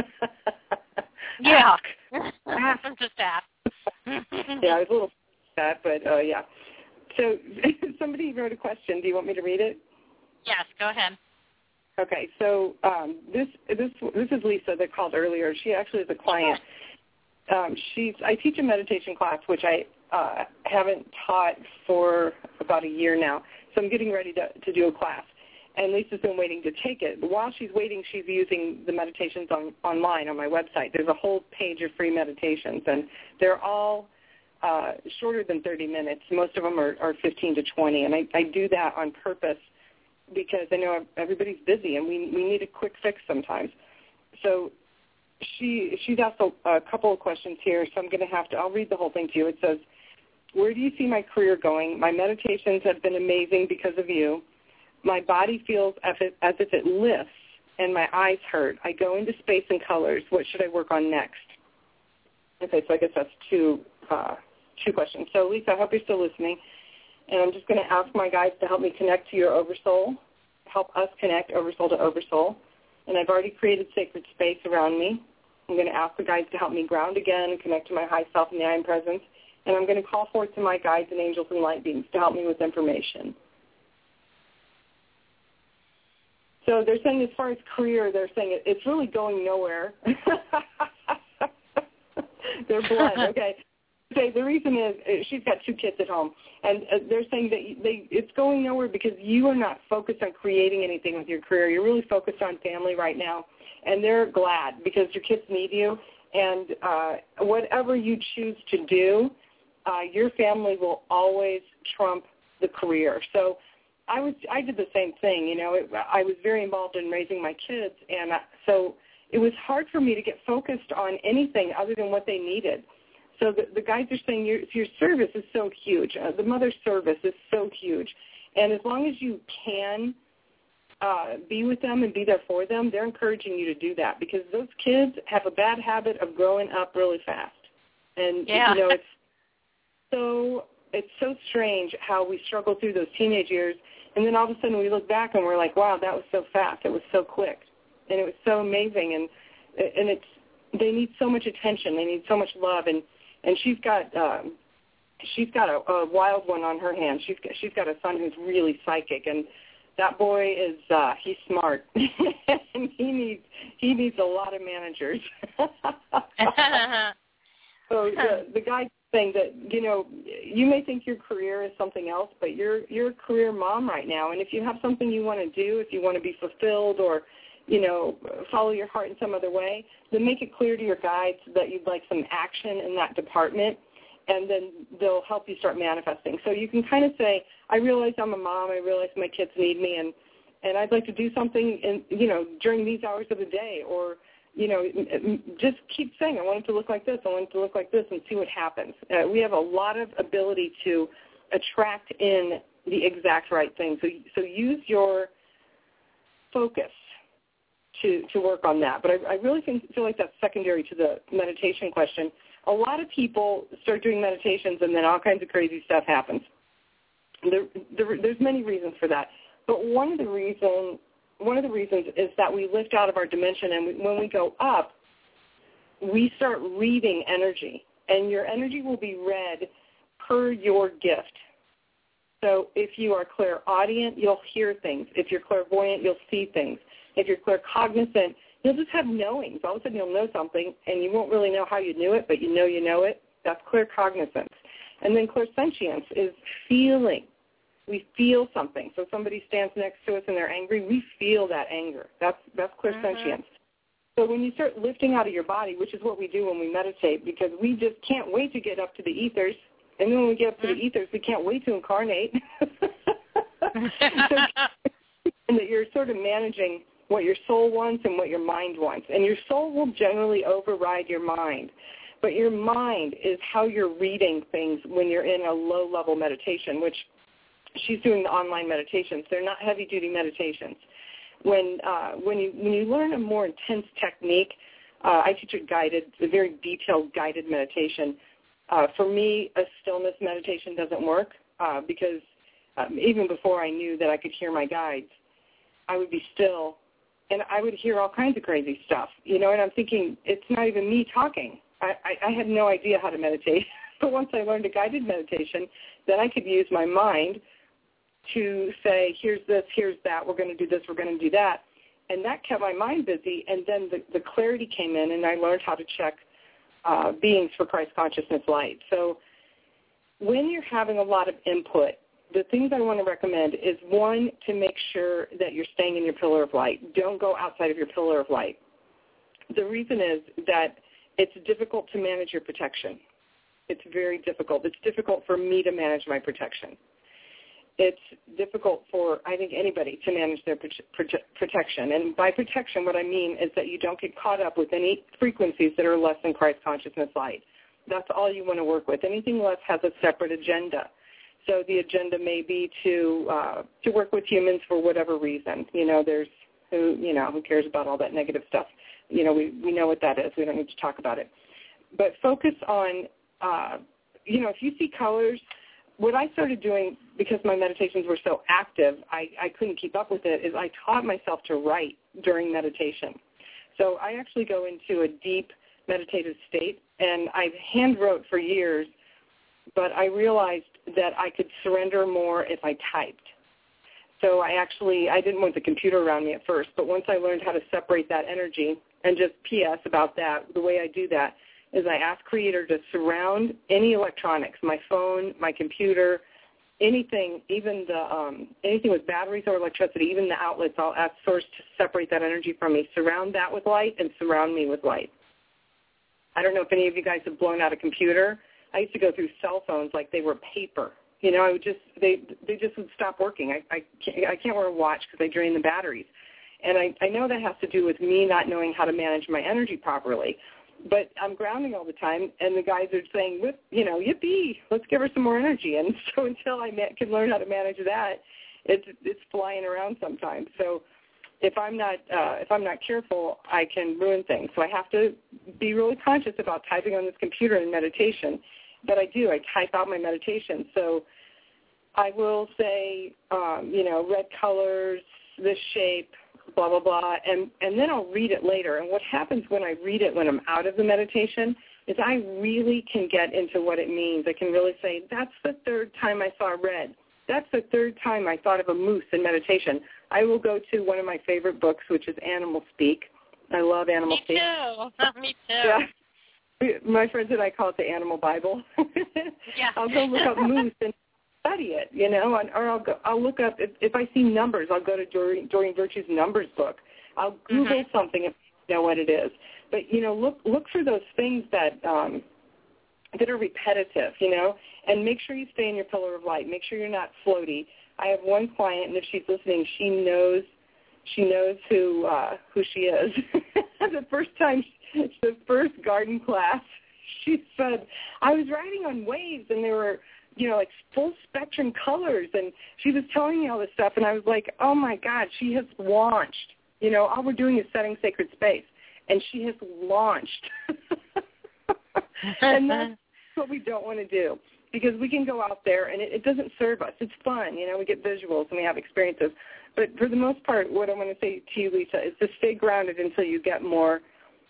Yeah. Ask. Just ask. Yeah, I was a little sad, but yeah. So somebody wrote a question. Do you want me to read it? Yes, go ahead. Okay, so this is Lisa that called earlier. She actually is a client. I teach a meditation class, which I haven't taught for about a year now. So I'm getting ready to do a class. And Lisa's been waiting to take it. While she's waiting, she's using the meditations online on my website. There's a whole page of free meditations, and they're all shorter than 30 minutes. Most of them are 15 to 20, and I do that on purpose because I know everybody's busy, and we need a quick fix sometimes. So she's asked a couple of questions here, so I'll read the whole thing to you. It says, Where do you see my career going? My meditations have been amazing because of you. My body feels as if it lifts, and my eyes hurt. I go into space and colors. What should I work on next? Okay, so I guess that's two questions. So, Lisa, I hope you're still listening. And I'm just going to ask my guides to help me connect to your Oversoul, help us connect Oversoul to Oversoul. And I've already created sacred space around me. I'm going to ask the guides to help me ground again and connect to my high self and the I Am Presence. And I'm going to call forth to my guides and angels and light beings to help me with information. So they're saying as far as career, they're saying it's really going nowhere. They're blunt, okay. Okay, the reason is she's got 2 kids at home, and they're saying that it's going nowhere because you are not focused on creating anything with your career. You're really focused on family right now, and they're glad because your kids need you, and whatever you choose to do, your family will always trump the career. So I did the same thing. You know, I was very involved in raising my kids, and so it was hard for me to get focused on anything other than what they needed. So the guides are saying your service is so huge. The mother's service is so huge. And as long as you can be with them and be there for them, they're encouraging you to do that because those kids have a bad habit of growing up really fast. And, yeah. you know, it's so strange how we struggle through those teenage years, and then all of a sudden we look back and we're like, wow, that was so fast. It was so quick. And it was so amazing. And they need so much attention. They need so much love. And she's got a wild one on her hands. She's got a son who's really psychic, and that boy is he's smart, and he needs a lot of managers. So the guy's saying that, you know, you may think your career is something else, but you're a career mom right now, and if you have something you want to do, if you want to be fulfilled or, you know, follow your heart in some other way, then make it clear to your guides that you'd like some action in that department, and then they'll help you start manifesting. So you can kind of say, I realize I'm a mom, I realize my kids need me, and I'd like to do something, you know, during these hours of the day, or, you know, just keep saying, I want it to look like this, I want it to look like this, and see what happens. We have a lot of ability to attract in the exact right thing. So use your focus to work on that. But I really feel like that's secondary to the meditation question. A lot of people start doing meditations and then all kinds of crazy stuff happens. There's many reasons for that. But one of the reasons is that we lift out of our dimension, and when we go up, we start reading energy, and your energy will be read per your gift. So if you are clairaudient, you'll hear things. If you're clairvoyant, you'll see things. If you're claircognizant, you'll just have knowings. All of a sudden you'll know something, and you won't really know how you knew it, but you know it. That's claircognizance. And then clairsentience is feeling. We feel something. So somebody stands next to us and they're angry, we feel that anger. That's clairsentience. So when you start lifting out of your body, which is what we do when we meditate, because we just can't wait to get up to the ethers, and then when we get up to the ethers, we can't wait to incarnate. And that you're sort of managing what your soul wants and what your mind wants. And your soul will generally override your mind. But your mind is how you're reading things when you're in a low-level meditation, which she's doing the online meditations. They're not heavy-duty meditations. When you learn a more intense technique, I teach a very detailed guided meditation. For me, a stillness meditation doesn't work because even before I knew that I could hear my guides, I would be still, and I would hear all kinds of crazy stuff, and I'm thinking, it's not even me talking. I had no idea how to meditate. But once I learned a guided meditation, then I could use my mind to say, here's this, here's that, we're going to do this, we're going to do that. And that kept my mind busy, and then the clarity came in, and I learned how to check beings for Christ consciousness light. So when you're having a lot of input, the things I want to recommend is, one, to make sure that you're staying in your pillar of light. Don't go outside of your pillar of light. The reason is that it's difficult to manage your protection. It's very difficult. It's difficult for me to manage my protection. It's difficult for, I think, anybody to manage their protection. And by protection, what I mean is that you don't get caught up with any frequencies that are less than Christ consciousness light. That's all you want to work with. Anything less has a separate agenda. So the agenda may be to work with humans for whatever reason. There's who cares about all that negative stuff. We know what that is. We don't need to talk about it. But focus on, if you see colors, what I started doing, because my meditations were so active, I couldn't keep up with it, is I taught myself to write during meditation. So I actually go into a deep meditative state, and I've hand wrote for years, but I realized that I could surrender more if I typed. So I didn't want the computer around me at first, but once I learned how to separate that energy, and just P.S. about that, the way I do that is I ask Creator to surround any electronics, my phone, my computer, anything, even anything with batteries or electricity, even the outlets, I'll ask Source to separate that energy from me, surround that with light, and surround me with light. I don't know if any of you guys have blown out a computer. I used to go through cell phones like they were paper. I would they just would stop working. I can't wear a watch because they drain the batteries. And I know that has to do with me not knowing how to manage my energy properly. But I'm grounding all the time, and the guys are saying, yippee, let's give her some more energy. And so until I can learn how to manage that, it's flying around sometimes. So if I'm not careful, I can ruin things. So I have to be really conscious about typing on this computer in meditation. But I do. I type out my meditation. So I will say, red colors, this shape, blah, blah, blah, and then I'll read it later. And what happens when I read it when I'm out of the meditation is I really can get into what it means. I can really say, that's the third time I saw red. That's the third time I thought of a moose in meditation. I will go to one of my favorite books, which is Animal Speak. I love Animal Speak. Me too. Me too. Yeah. My friends and I call it the Animal Bible. Yeah. I'll go look up moose and study it, or I'll look up, if I see numbers, I'll go to Doreen Virtue's numbers book. I'll Google something if I know what it is. But, look for those things that are repetitive, and make sure you stay in your pillar of light. Make sure you're not floaty. I have one client, and if she's listening, she knows who she is. The first garden class, she said, I was writing on waves, and they were, like full spectrum colors, and she was telling me all this stuff, and I was like, oh my God, she has launched. All we're doing is setting sacred space, and she has launched. And that's what we don't want to do, because we can go out there, and it doesn't serve us. It's fun, we get visuals, and we have experiences. But for the most part, what I want to say to you, Lisa, is to stay grounded until you get more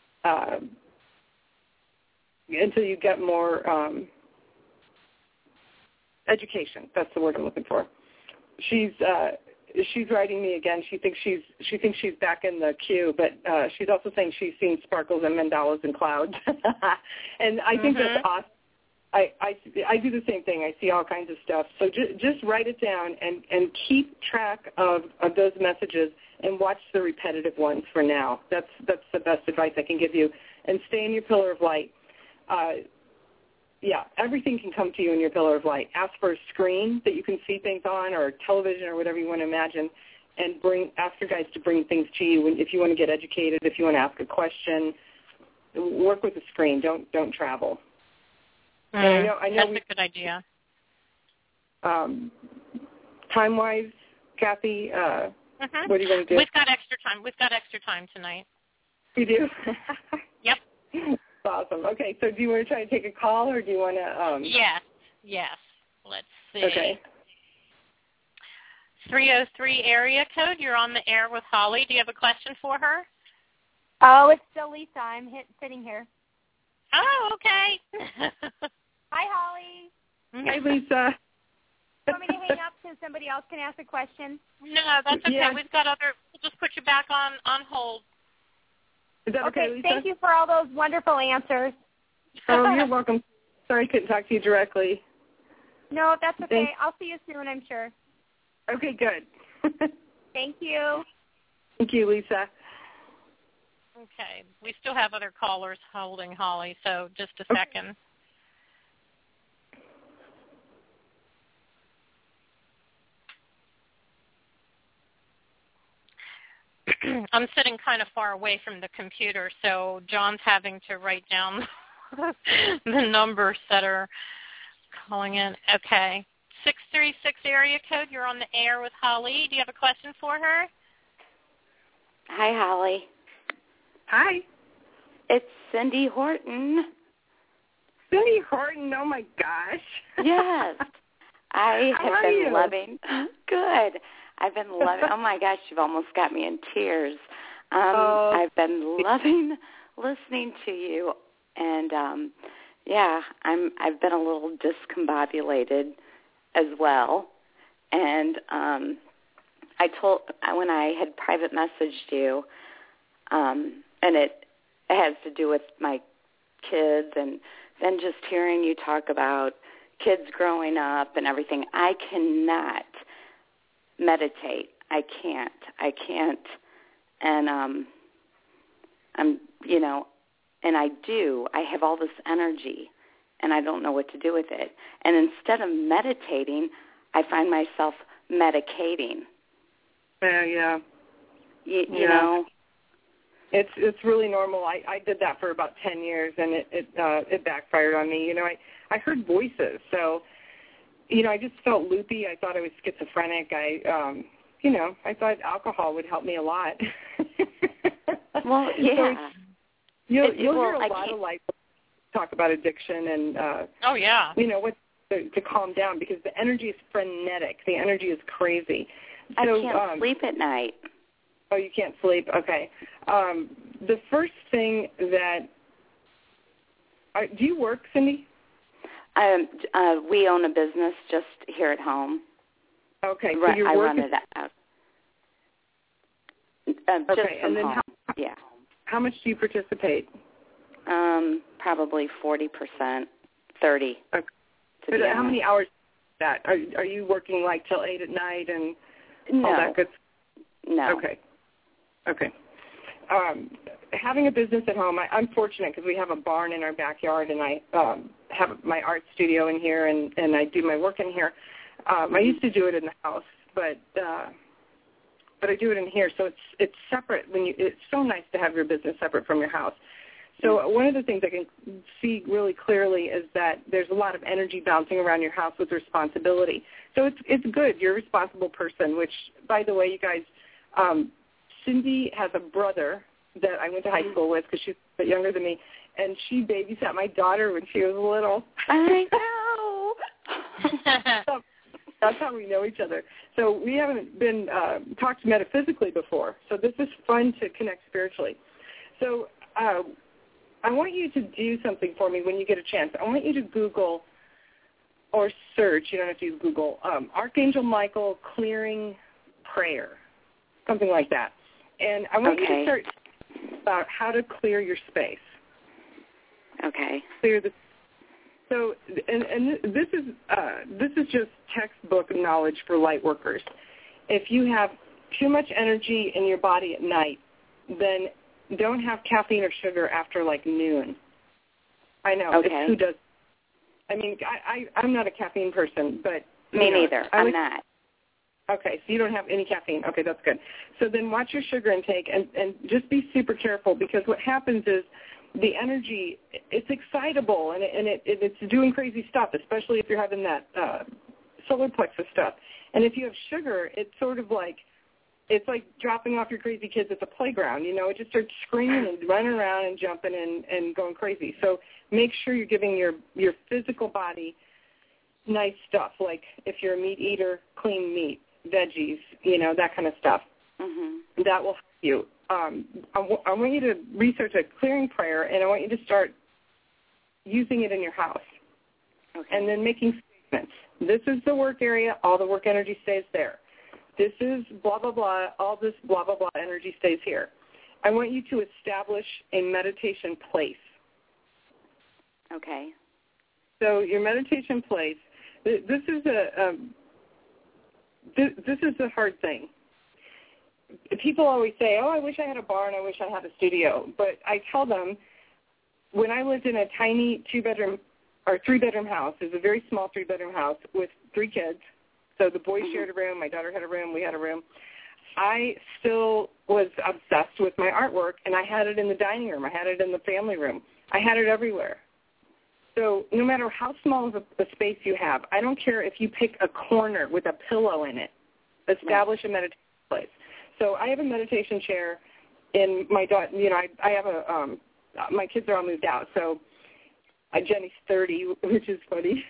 education. That's the word I'm looking for. She's writing me again. She thinks she's back in the queue, but she's also saying she's seen sparkles and mandalas and clouds. And I think that's awesome. I do the same thing. I see all kinds of stuff. So just write it down and keep track of those messages and watch the repetitive ones for now. That's the best advice I can give you. And stay in your pillar of light. Everything can come to you in your pillar of light. Ask for a screen that you can see things on, or television, or whatever you want to imagine, and ask your guides to bring things to you. If you want to get educated, if you want to ask a question, work with the screen. Don't travel. And I know that's a good idea. Time-wise, Kathy, what are you going to do? We've got extra time tonight. You do? Yep. Awesome. Okay, so do you want to try to take a call, or do you want to... Yes. Let's see. Okay. 303 area code. You're on the air with Holly. Do you have a question for her? Oh, it's still Lisa. I'm sitting here. Oh, okay. Hi, Holly. Hi, Lisa. You want me to hang up so somebody else can ask a question? No, that's okay. Yeah. We'll just put you back on hold. Is that okay, Lisa? Thank you for all those wonderful answers. Oh, you're welcome. Sorry I couldn't talk to you directly. No, that's okay. Thanks. I'll see you soon, I'm sure. Okay, good. Thank you. Thank you, Lisa. Okay. We still have other callers holding, Holly, so just a second. I'm sitting kind of far away from the computer, so John's having to write down the numbers that are calling in. Okay. 636 area code, you're on the air with Holly. Do you have a question for her? Hi, Holly. Hi. It's Cindy Horton. Cindy Horton, oh my gosh. Yes. I have been loving. Good. I've been loving. Oh my gosh, you've almost got me in tears. I've been loving listening to you, and I've been a little discombobulated as well. And when I had private messaged you, and it has to do with my kids, and then just hearing you talk about kids growing up and everything. I cannot meditate. I can't. And and I have all this energy, and I don't know what to do with it. And instead of meditating, I find myself medicating. Yeah. You know? It's really normal. I did that for about 10 years, and it backfired on me. I heard voices, so I just felt loopy. I thought I was schizophrenic. I thought alcohol would help me a lot. Well, yeah. So you'll hear a lot of life talk about addiction and what to calm down, because the energy is frenetic. The energy is crazy. I can't sleep at night. Oh, you can't sleep? Okay. The first thing that do you work, Cindy? We own a business just here at home. Okay, so you're I working. run it out. Okay, just from and then home. How much do you participate? Probably 40%, 30%. Okay. But how many hours is that? Are you working like till 8 at night and all that good stuff? No. Okay. Having a business at home, I'm fortunate because we have a barn in our backyard, and I have my art studio in here, and I do my work in here. I used to do it in the house, but I do it in here, so it's separate. It's so nice to have your business separate from your house. So one of the things I can see really clearly is that there's a lot of energy bouncing around your house with responsibility. So it's good. You're a responsible person, which, by the way, you guys, Cindy has a brother that I went to high school with because she's a bit younger than me, and she babysat my daughter when she was little. I know. That's how we know each other. So we haven't been talked metaphysically before. So this is fun to connect spiritually. So I want you to do something for me when you get a chance. I want you to Google or search, you don't have to use Google, Archangel Michael clearing prayer, something like that. And I want you to search about how to clear your space. Okay. Clear the. So, and this is just textbook knowledge for light workers. If you have too much energy in your body at night, then don't have caffeine or sugar after like noon. I know. Okay. It's who does. I mean, I'm not a caffeine person, but me neither. I'm not. Okay, so you don't have any caffeine. Okay, that's good. So then watch your sugar intake and just be super careful, because what happens is the energy, it's excitable and it's doing crazy stuff, especially if you're having that solar plexus stuff. And if you have sugar, it's sort of like, it's like dropping off your crazy kids at the playground. It just starts screaming and running around and jumping and going crazy. So make sure you're giving your physical body nice stuff, like if you're a meat eater, clean meat, veggies, that kind of stuff. Mm-hmm. That will help you. I want you to research a clearing prayer, and I want you to start using it in your house. Okay. And then making statements. This is the work area. All the work energy stays there. This is blah, blah, blah. All this blah, blah, blah energy stays here. I want you to establish a meditation place. Okay. So your meditation place, this is the hard thing. People always say, I wish I had a barn, I wish I had a studio. But I tell them, when I lived in a tiny 2-bedroom or 3-bedroom house, it was a very small 3-bedroom house with 3 kids. So the boys shared a room, my daughter had a room, we had a room. I still was obsessed with my artwork, and I had it in the dining room. I had it in the family room. I had it everywhere. So no matter how small of a space you have, I don't care if you pick a corner with a pillow in it, establish a meditation place. So I have a meditation chair in my I have my kids are all moved out, so Jenny's 30, which is funny.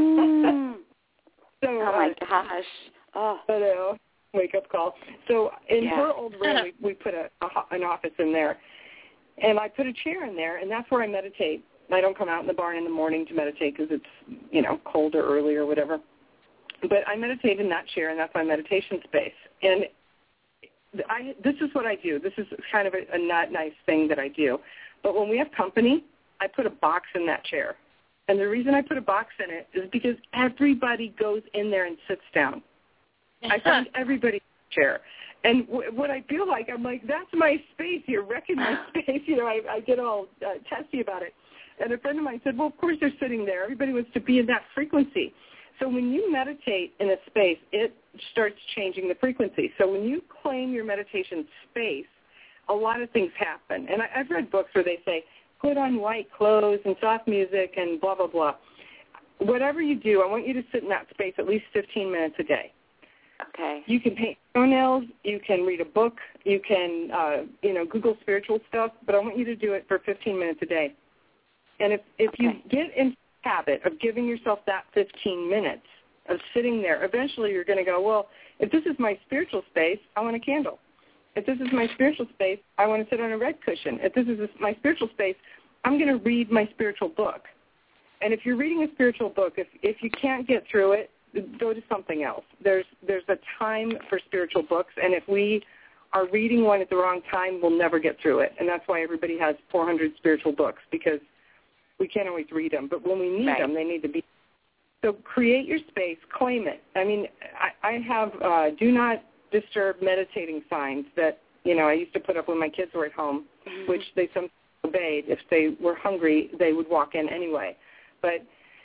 So, oh my gosh! Oh, I know, wake up call. So in her old room, we put an office in there, and I put a chair in there, and that's where I meditate. I don't come out in the barn in the morning to meditate because it's cold or early or whatever. But I meditate in that chair, and that's my meditation space. And this is what I do. This is kind of a not nice thing that I do. But when we have company, I put a box in that chair. And the reason I put a box in it is because everybody goes in there and sits down. I find everybody in the chair. And what I feel like, I'm like, that's my space. You're wrecking my space. I get all testy about it. And a friend of mine said, well, of course they're sitting there. Everybody wants to be in that frequency. So when you meditate in a space, it starts changing the frequency. So when you claim your meditation space, a lot of things happen. And I've read books where they say, put on white clothes and soft music and blah, blah, blah. Whatever you do, I want you to sit in that space at least 15 minutes a day. Okay. You can paint toenails. You can read a book. You can, Google spiritual stuff. But I want you to do it for 15 minutes a day. And if you get into the habit of giving yourself that 15 minutes of sitting there, eventually you're going to go, well, if this is my spiritual space, I want a candle. If this is my spiritual space, I want to sit on a red cushion. If this is my spiritual space, I'm going to read my spiritual book. And if you're reading a spiritual book, if you can't get through it, go to something else. There's a time for spiritual books, and if we are reading one at the wrong time, we'll never get through it. And that's why everybody has 400 spiritual books, because we can't always read them. But when we need them, they need to be. So create your space, claim it. I mean, I have do not disturb meditating signs that, I used to put up when my kids were at home, which they sometimes obeyed. If they were hungry, they would walk in anyway. But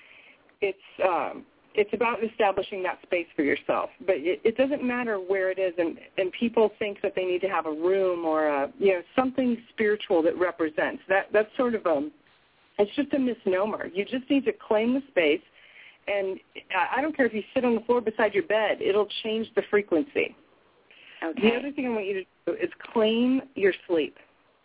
it's about establishing that space for yourself. But it doesn't matter where it is, and people think that they need to have a room or something spiritual that represents. That's sort of it's just a misnomer. You just need to claim the space, and I don't care if you sit on the floor beside your bed. It'll change the frequency. Okay. The other thing I want you to do is claim your sleep.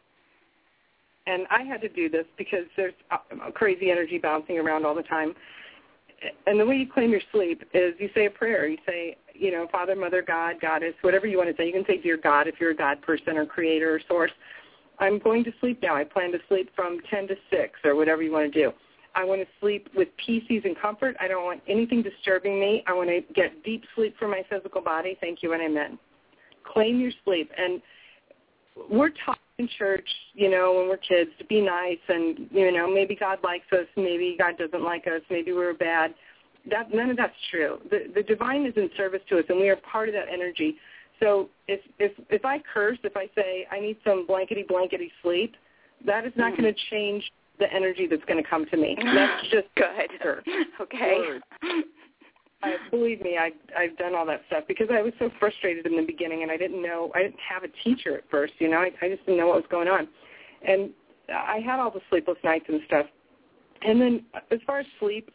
And I had to do this because there's crazy energy bouncing around all the time. And the way you claim your sleep is you say a prayer. You say, Father, Mother, God, Goddess, whatever you want to say. You can say, Dear God, if you're a God person or creator or source. I'm going to sleep now. I plan to sleep from 10 to 6 or whatever you want to do. I want to sleep with peace, ease, and comfort. I don't want anything disturbing me. I want to get deep sleep for my physical body. Thank you and amen. Claim your sleep. And we're taught in church, when we're kids, to be nice and, maybe God likes us, maybe God doesn't like us, maybe we're bad. None of that's true. The divine is in service to us, and we are part of that energy. So if I curse, if I say I need some blankety sleep, that is not going to change the energy that's going to come to me. That's just good. Okay. Words. Believe me, I've done all that stuff because I was so frustrated in the beginning, and I didn't have a teacher at first. I just didn't know what was going on, and I had all the sleepless nights and stuff. And then as far as sleep,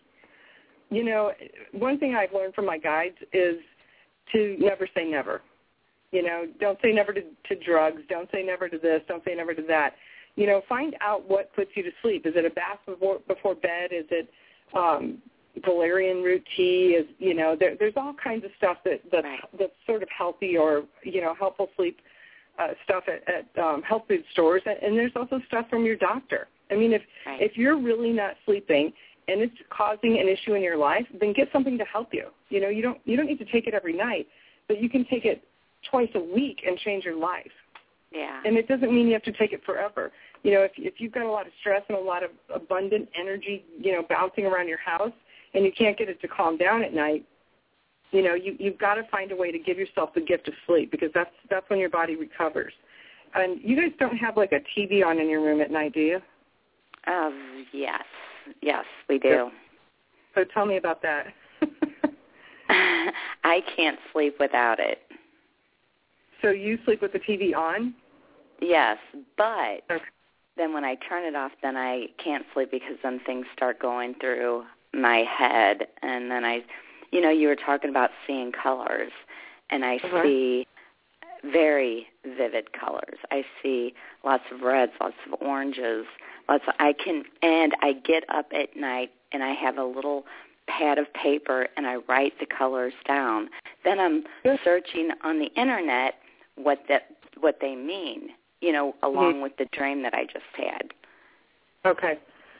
one thing I've learned from my guides is to never say never. Don't say never to drugs. Don't say never to this. Don't say never to that. Find out what puts you to sleep. Is it a bath before bed? Is it valerian root tea? There's all kinds of stuff that's sort of healthy or, helpful sleep stuff at health food stores. And there's also stuff from your doctor. I mean, if you're really not sleeping and it's causing an issue in your life, then get something to help you. You don't need to take it every night, but you can take it twice a week and change your life. Yeah. And it doesn't mean you have to take it forever. If you've got a lot of stress and a lot of abundant energy, bouncing around your house and you can't get it to calm down at night, you've got to find a way to give yourself the gift of sleep because that's when your body recovers. And you guys don't have like a TV on in your room at night, do you? Yes. Yes, we do. So tell me about that. I can't sleep without it. So you sleep with the TV on? Yes, but then when I turn it off, then I can't sleep because then things start going through my head. And then you were talking about seeing colors, and I see very vivid colors. I see lots of reds, lots of oranges, I get up at night and I have a little pad of paper and I write the colors down. Then I'm searching on the internet what they mean, along with the dream that I just had. Okay.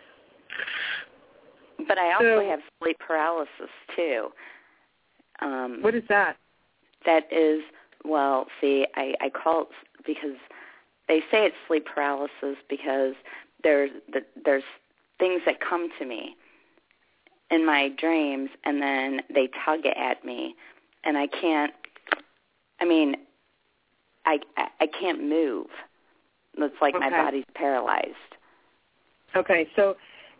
But I also have sleep paralysis too. What is that? That is, I call it because they say it's sleep paralysis because there's things that come to me in my dreams, and then they tug at me, and I can't move. It's like my body's paralyzed. Okay, so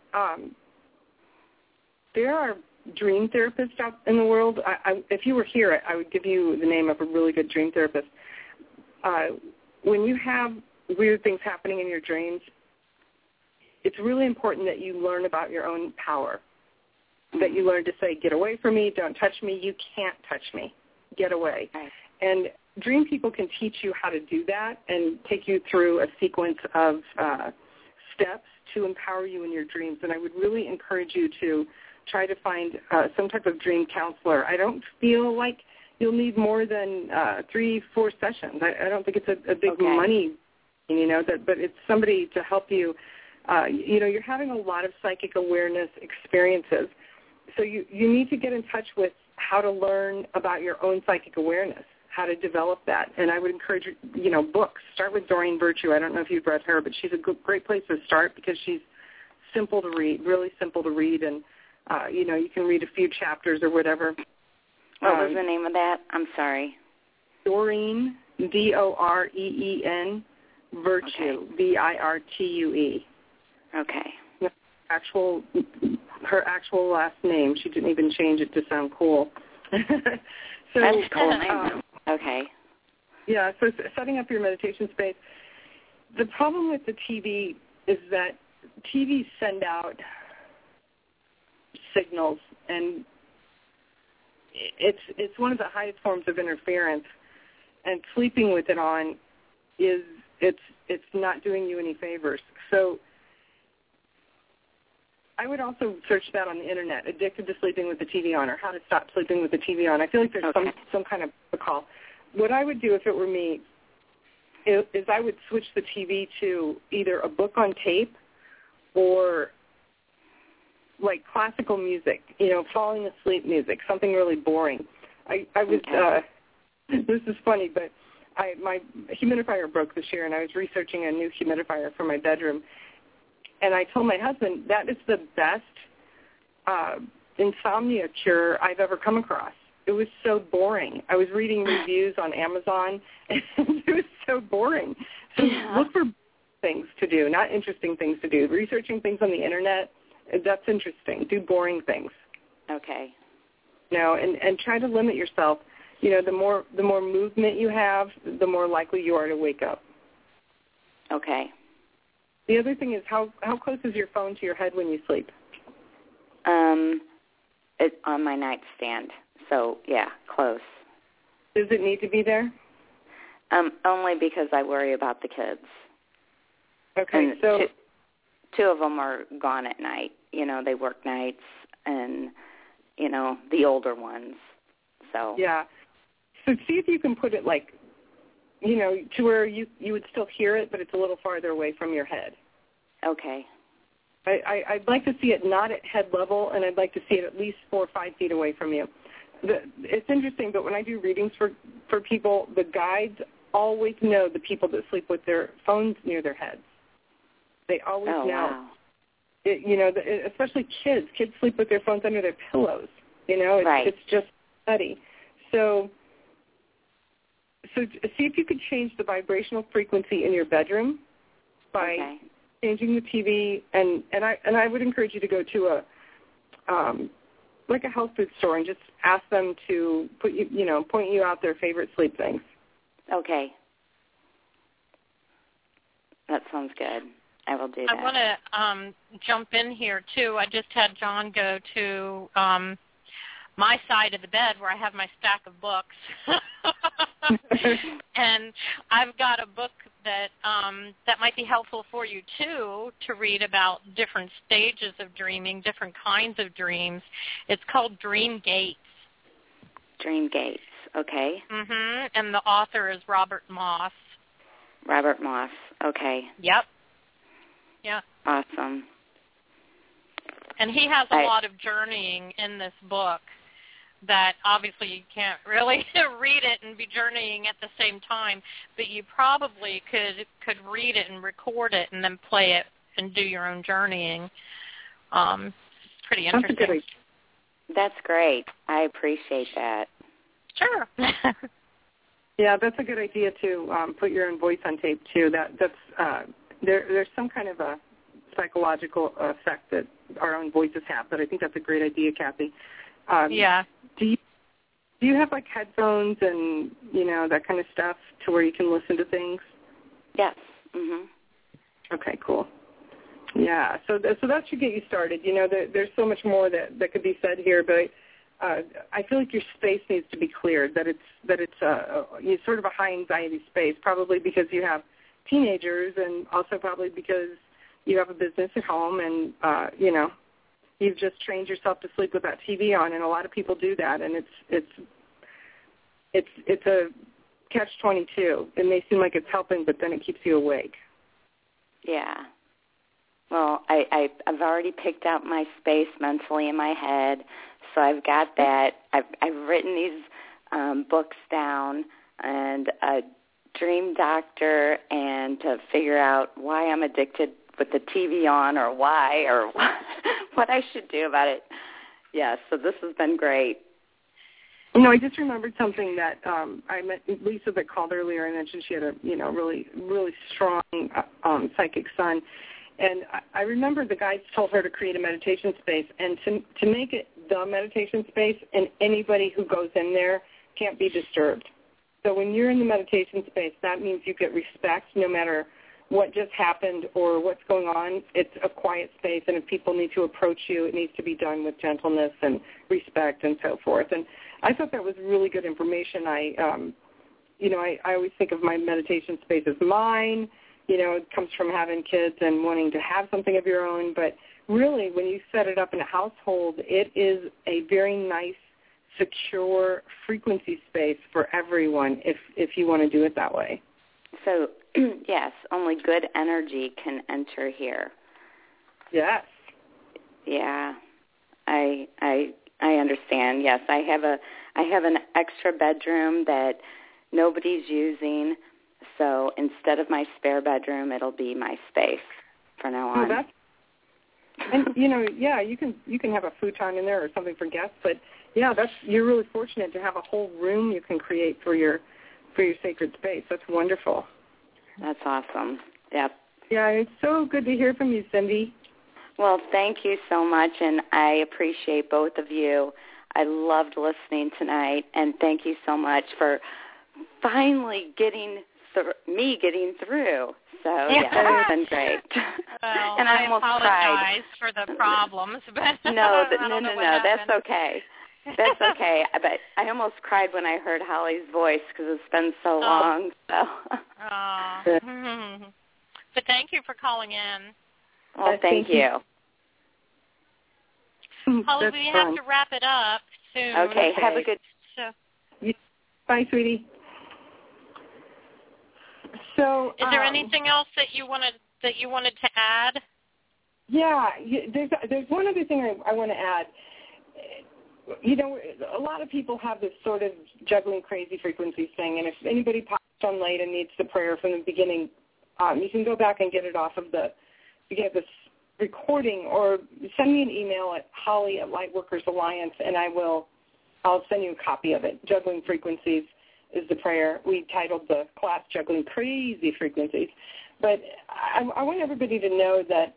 there are dream therapists out in the world. If you were here, I would give you the name of a really good dream therapist. When you have weird things happening in your dreams, it's really important that you learn about your own power, that you learn to say, get away from me, don't touch me, you can't touch me, get away. Right. And dream people can teach you how to do that and take you through a sequence of steps to empower you in your dreams. And I would really encourage you to try to find some type of dream counselor. I don't feel like you'll need more than 3-4 sessions. I don't think it's a big money, but it's somebody to help you. You're having a lot of psychic awareness experiences, so you need to get in touch with how to learn about your own psychic awareness, how to develop that. And I would encourage books. Start with Doreen Virtue. I don't know if you've read her, but she's a great place to start because she's simple to read, really simple to read, and you can read a few chapters or whatever. What was the name of that? I'm sorry. Doreen, Doreen, Virtue, Virtue. Okay. Her actual last name. She didn't even change it to sound cool. So, that's cool. Okay. Yeah, so setting up your meditation space. The problem with the TV is that TVs send out signals, and it's one of the highest forms of interference. And sleeping with it on it's not doing you any favors. So I would also search that on the internet, addicted to sleeping with the TV on, or how to stop sleeping with the TV on. I feel like there's some kind of protocol. What I would do if it were me is I would switch the TV to either a book on tape or like classical music, falling asleep music, something really boring. I was, this is funny, but my humidifier broke this year, and I was researching a new humidifier for my bedroom. And I told my husband that is the best insomnia cure I've ever come across. It was so boring. I was reading reviews on Amazon, and it was so boring. So look for things to do, not interesting things to do. Researching things on the internet, that's interesting. Do boring things. Okay. And try to limit yourself. The more movement you have, the more likely you are to wake up. Okay. The other thing is how close is your phone to your head when you sleep? It's on my nightstand. So, yeah, close. Does it need to be there? Only because I worry about the kids. Okay, and so two of them are gone at night. They work nights, and, the older ones. So yeah. So see if you can put it like, to where you would still hear it, but it's a little farther away from your head. Okay. I'd like to see it not at head level, and I'd like to see it at least 4 or 5 feet away from you. It's interesting, but when I do readings for people, the guides always know the people that sleep with their phones near their heads. They always know. Wow. Especially kids. Kids sleep with their phones under their pillows. Right. It's just study. So see if you could change the vibrational frequency in your bedroom by changing the TV, and I would encourage you to go to a health food store and just ask them to point you out their favorite sleep things. Okay. That sounds good. I will do that. I want to jump in here, too. I just had John go to my side of the bed where I have my stack of books. And I've got a book that that might be helpful for you, too, to read about different stages of dreaming, different kinds of dreams. It's called Dream Gates. Dream Gates, okay. Mm-hmm. And the author is Robert Moss. Robert Moss, okay. Yep. Yeah. Awesome. And he has a lot of journeying in this book that obviously you can't really read it and be journeying at the same time, but you probably could read it and record it and then play it and do your own journeying. It's pretty interesting. That's great. I appreciate that. Sure. Yeah, that's a good idea to put your own voice on tape too. That's there's some kind of a psychological effect that our own voices have, but I think that's a great idea, Kathy. Yeah. Do you have like headphones and that kind of stuff to where you can listen to things? Yes. Mhm. Okay, cool. Yeah, so that should get you started. There's so much more that could be said here, but I feel like your space needs to be cleared. That it's sort of a high anxiety space, probably because you have teenagers, and also probably because you have a business at home, and you've just trained yourself to sleep with that TV on, and a lot of people do that, and it's a catch-22. It may seem like it's helping, but then it keeps you awake. Yeah. Well, I've already picked out my space mentally in my head, so I've got that. I've written these books down, and a dream doctor, and to figure out why I'm addicted with the TV on, or why, or what I should do about it. Yeah, so this has been great. I just remembered something that I met Lisa that called earlier. I mentioned she had a really, really strong psychic son. And I remember the guys told her to create a meditation space, and to make it the meditation space, and anybody who goes in there can't be disturbed. So when you're in the meditation space, that means you get respect no matter what just happened or what's going on. It's a quiet space, and if people need to approach you, it needs to be done with gentleness and respect and so forth. And I thought that was really good information. I always think of my meditation space as mine. It comes from having kids and wanting to have something of your own. But really, when you set it up in a household, it is a very nice, secure frequency space for everyone if you want to do it that way. So, yes, only good energy can enter here. Yes. Yeah, I understand. Yes, I have an extra bedroom that nobody's using. So instead of my spare bedroom, it'll be my space from now on. You can have a futon in there or something for guests, but you're really fortunate to have a whole room you can create for your sacred space. That's wonderful. That's awesome. Yep. Yeah, it's so good to hear from you, Cindy. Well, thank you so much, and I appreciate both of you. I loved listening tonight, and thank you so much for finally getting through. So, it's been great. Well, and I almost apologize cried. for the problems. But No, that's okay. That's okay. But I almost cried when I heard Holly's voice because it's been so long. So. But thank you for calling in. Well, thank you. Holly, we have to wrap it up soon. Okay. Have a good. Bye, sweetie. So, is there anything else that you wanted to add? Yeah, there's one other thing I want to add. A lot of people have this sort of juggling crazy frequencies thing, and if anybody pops on late and needs the prayer from the beginning, you can go back and get it off of you get this recording, or send me an email at Holly@Lightworkers Alliance, and I'll send you a copy of it. Juggling Frequencies is the prayer. We titled the class Juggling Crazy Frequencies. But I want everybody to know that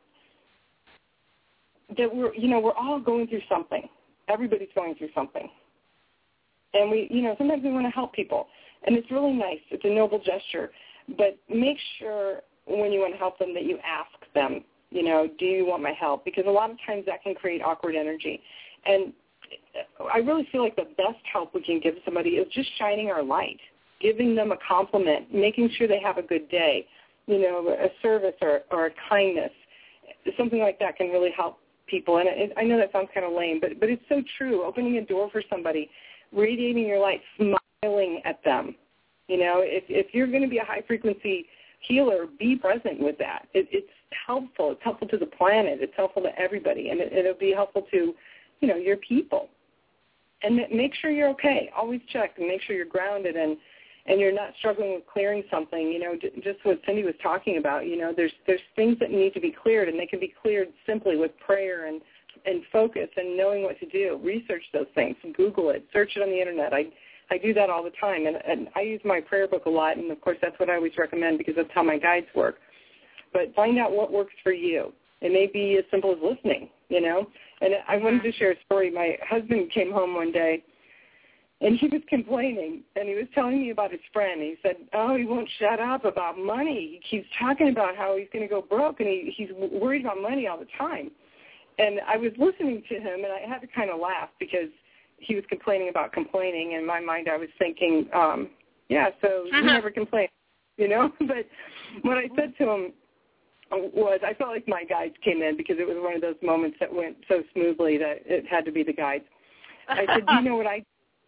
we're all going through something. Everybody's going through something. And sometimes we want to help people. And it's really nice. It's a noble gesture. But make sure when you want to help them that you ask them, you know, do you want my help? Because a lot of times that can create awkward energy. And I really feel like the best help we can give somebody is just shining our light, giving them a compliment, making sure they have a good day, you know, a service or a kindness. Something like that can really help people. And I know that sounds kind of lame, but it's so true. Opening a door for somebody, radiating your light, smiling at them. You know, if you're going to be a high-frequency healer, be present with that. It's helpful. It's helpful to the planet. It's helpful to everybody. And it'll be helpful to, you know, your people. And make sure you're okay. Always check and make sure you're grounded and you're not struggling with clearing something. You know, just what Cindy was talking about. You know, there's things that need to be cleared, and they can be cleared simply with prayer and focus and knowing what to do. Research those things. Google it. Search it on the Internet. I do that all the time, and I use my prayer book a lot, and, of course, that's what I always recommend because that's how my guides work. But find out what works for you. It may be as simple as listening, you know. And I wanted to share a story. My husband came home one day, and he was complaining, and he was telling me about his friend. He said, he won't shut up about money. He keeps talking about how he's going to go broke, and he's worried about money all the time. And I was listening to him, and I had to kind of laugh because he was complaining about complaining. In my mind, I was thinking, so you never complain, you know. But what I said to him was I felt like my guides came in because it was one of those moments that went so smoothly that it had to be the guides. I said, do you know what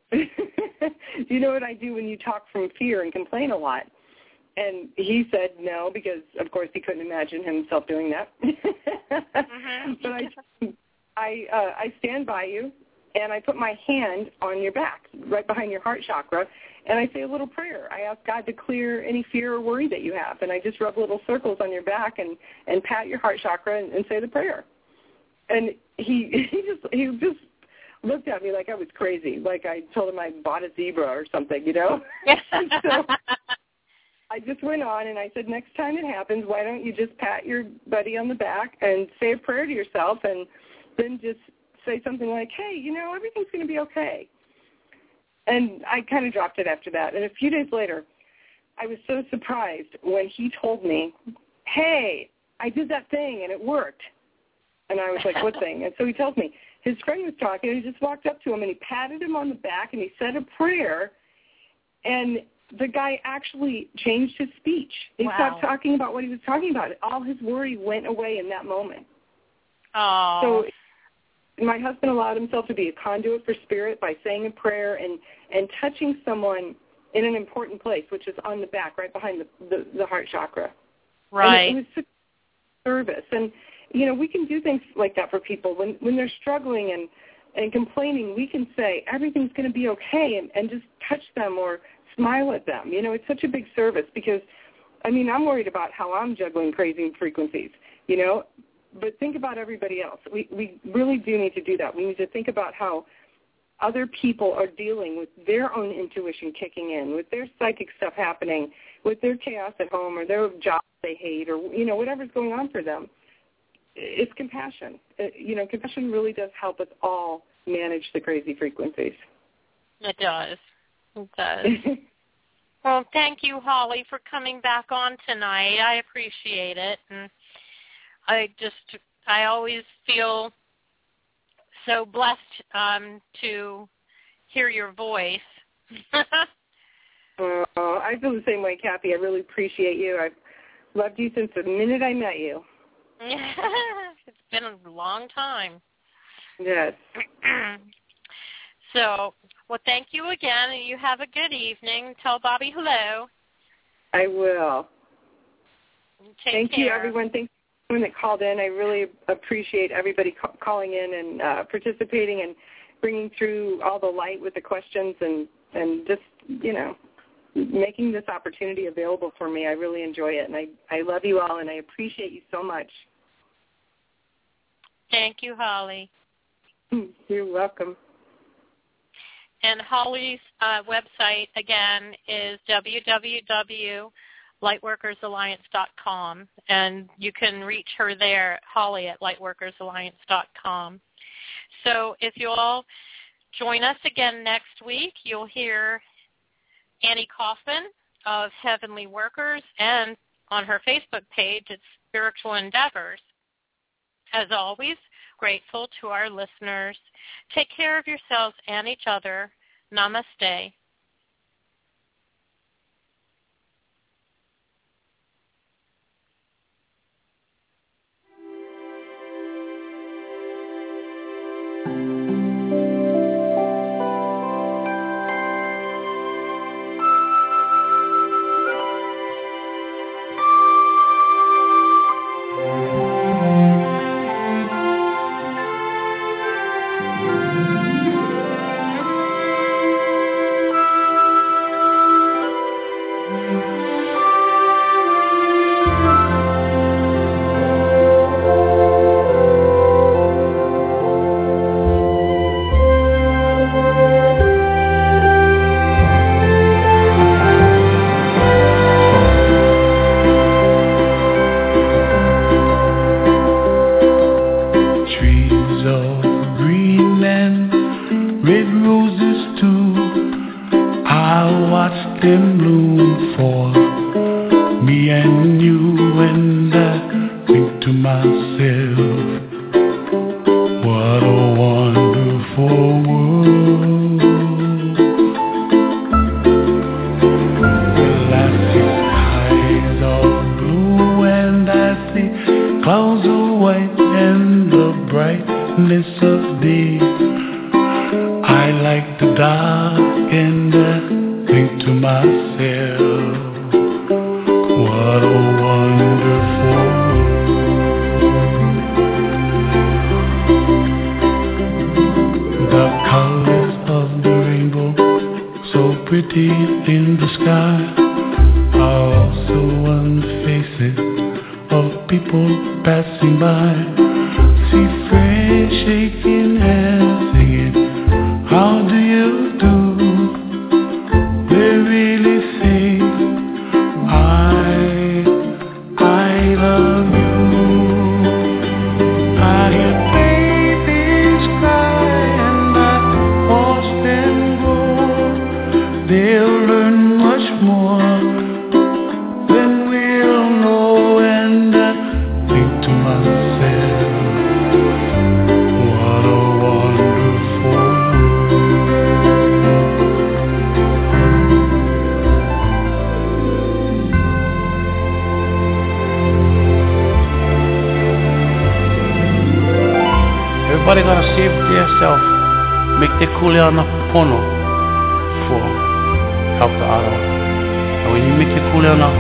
I do when you talk from fear and complain a lot? And he said no, because, of course, he couldn't imagine himself doing that. But I stand by you, and I put my hand on your back, right behind your heart chakra, and I say a little prayer. I ask God to clear any fear or worry that you have, and I just rub little circles on your back and pat your heart chakra and say the prayer. And he just looked at me like I was crazy, like I told him I bought a zebra or something, you know? So I just went on, and I said, next time it happens, why don't you just pat your buddy on the back and say a prayer to yourself and then just say something like, hey, you know, everything's going to be okay. And I kind of dropped it after that. And a few days later, I was so surprised when he told me, hey, I did that thing, and it worked. And I was like, what thing? And so he tells me, his friend was talking, and he just walked up to him, and he patted him on the back, and he said a prayer, and the guy actually changed his speech. He stopped talking about what he was talking about. All his worry went away in that moment. Oh. So my husband allowed himself to be a conduit for spirit by saying a prayer and touching someone in an important place, which is on the back, right behind the heart chakra. Right. And it was such service. And, you know, we can do things like that for people. When they're struggling and complaining, we can say, everything's going to be okay, and just touch them or smile at them. You know, it's such a big service because, I mean, I'm worried about how I'm juggling crazy frequencies, you know, but think about everybody else. We really do need to do that. We need to think about how other people are dealing with their own intuition kicking in, with their psychic stuff happening, with their chaos at home or their job they hate or, you know, whatever's going on for them. It's compassion. You know, compassion really does help us all manage the crazy frequencies. It does. It does. Well, thank you, Holly, for coming back on tonight. I appreciate it. And I always feel so blessed to hear your voice. I feel the same way, Kathy. I really appreciate you. I've loved you since the minute I met you. It's been a long time. Yes. So, well, thank you again, and you have a good evening. Tell Bobby hello. I will. Thank you, everyone. Thanks to everyone that called in. I really appreciate everybody calling in and participating and bringing through all the light with the questions and just, you know, making this opportunity available for me. I really enjoy it, and I love you all, and I appreciate you so much. Thank you, Holly. You're welcome. And Holly's website, again, is www.lightworkersalliance.com, and you can reach her there, Holly, at lightworkersalliance.com. So if you all join us again next week, you'll hear Annie Kaufman of Heavenly Workers, and on her Facebook page, it's spiritual endeavors. As always, grateful to our listeners. Take care of yourselves and each other. Namaste. Everybody gotta save themselves. Make the kuleana pono for help the other. And when you make the kuleana,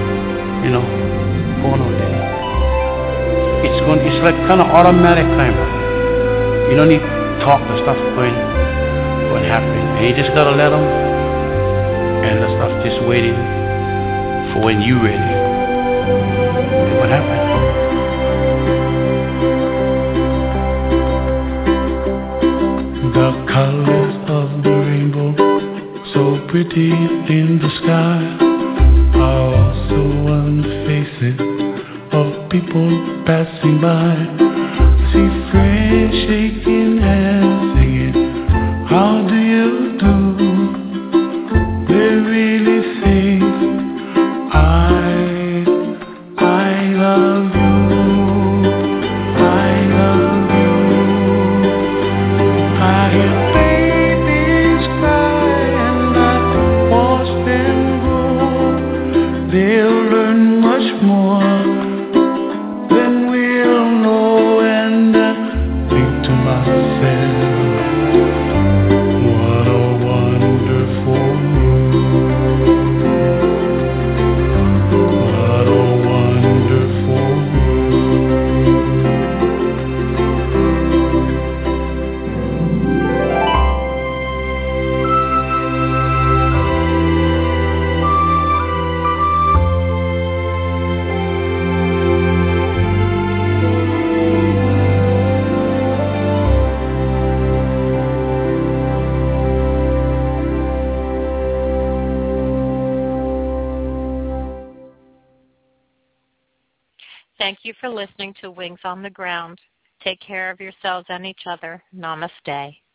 pono then it's like kind of automatic kind of. You don't need to talk the stuff going happen. And you just gotta let them, and the stuff just waiting for when you ready. And what happened? The colors of the rainbow, so pretty in the sky, are also on the faces of people passing by. See friends shaking hands, singing, how do you do? They really say, I love you. Thank you for listening to Wings on the Ground. Take care of yourselves and each other. Namaste.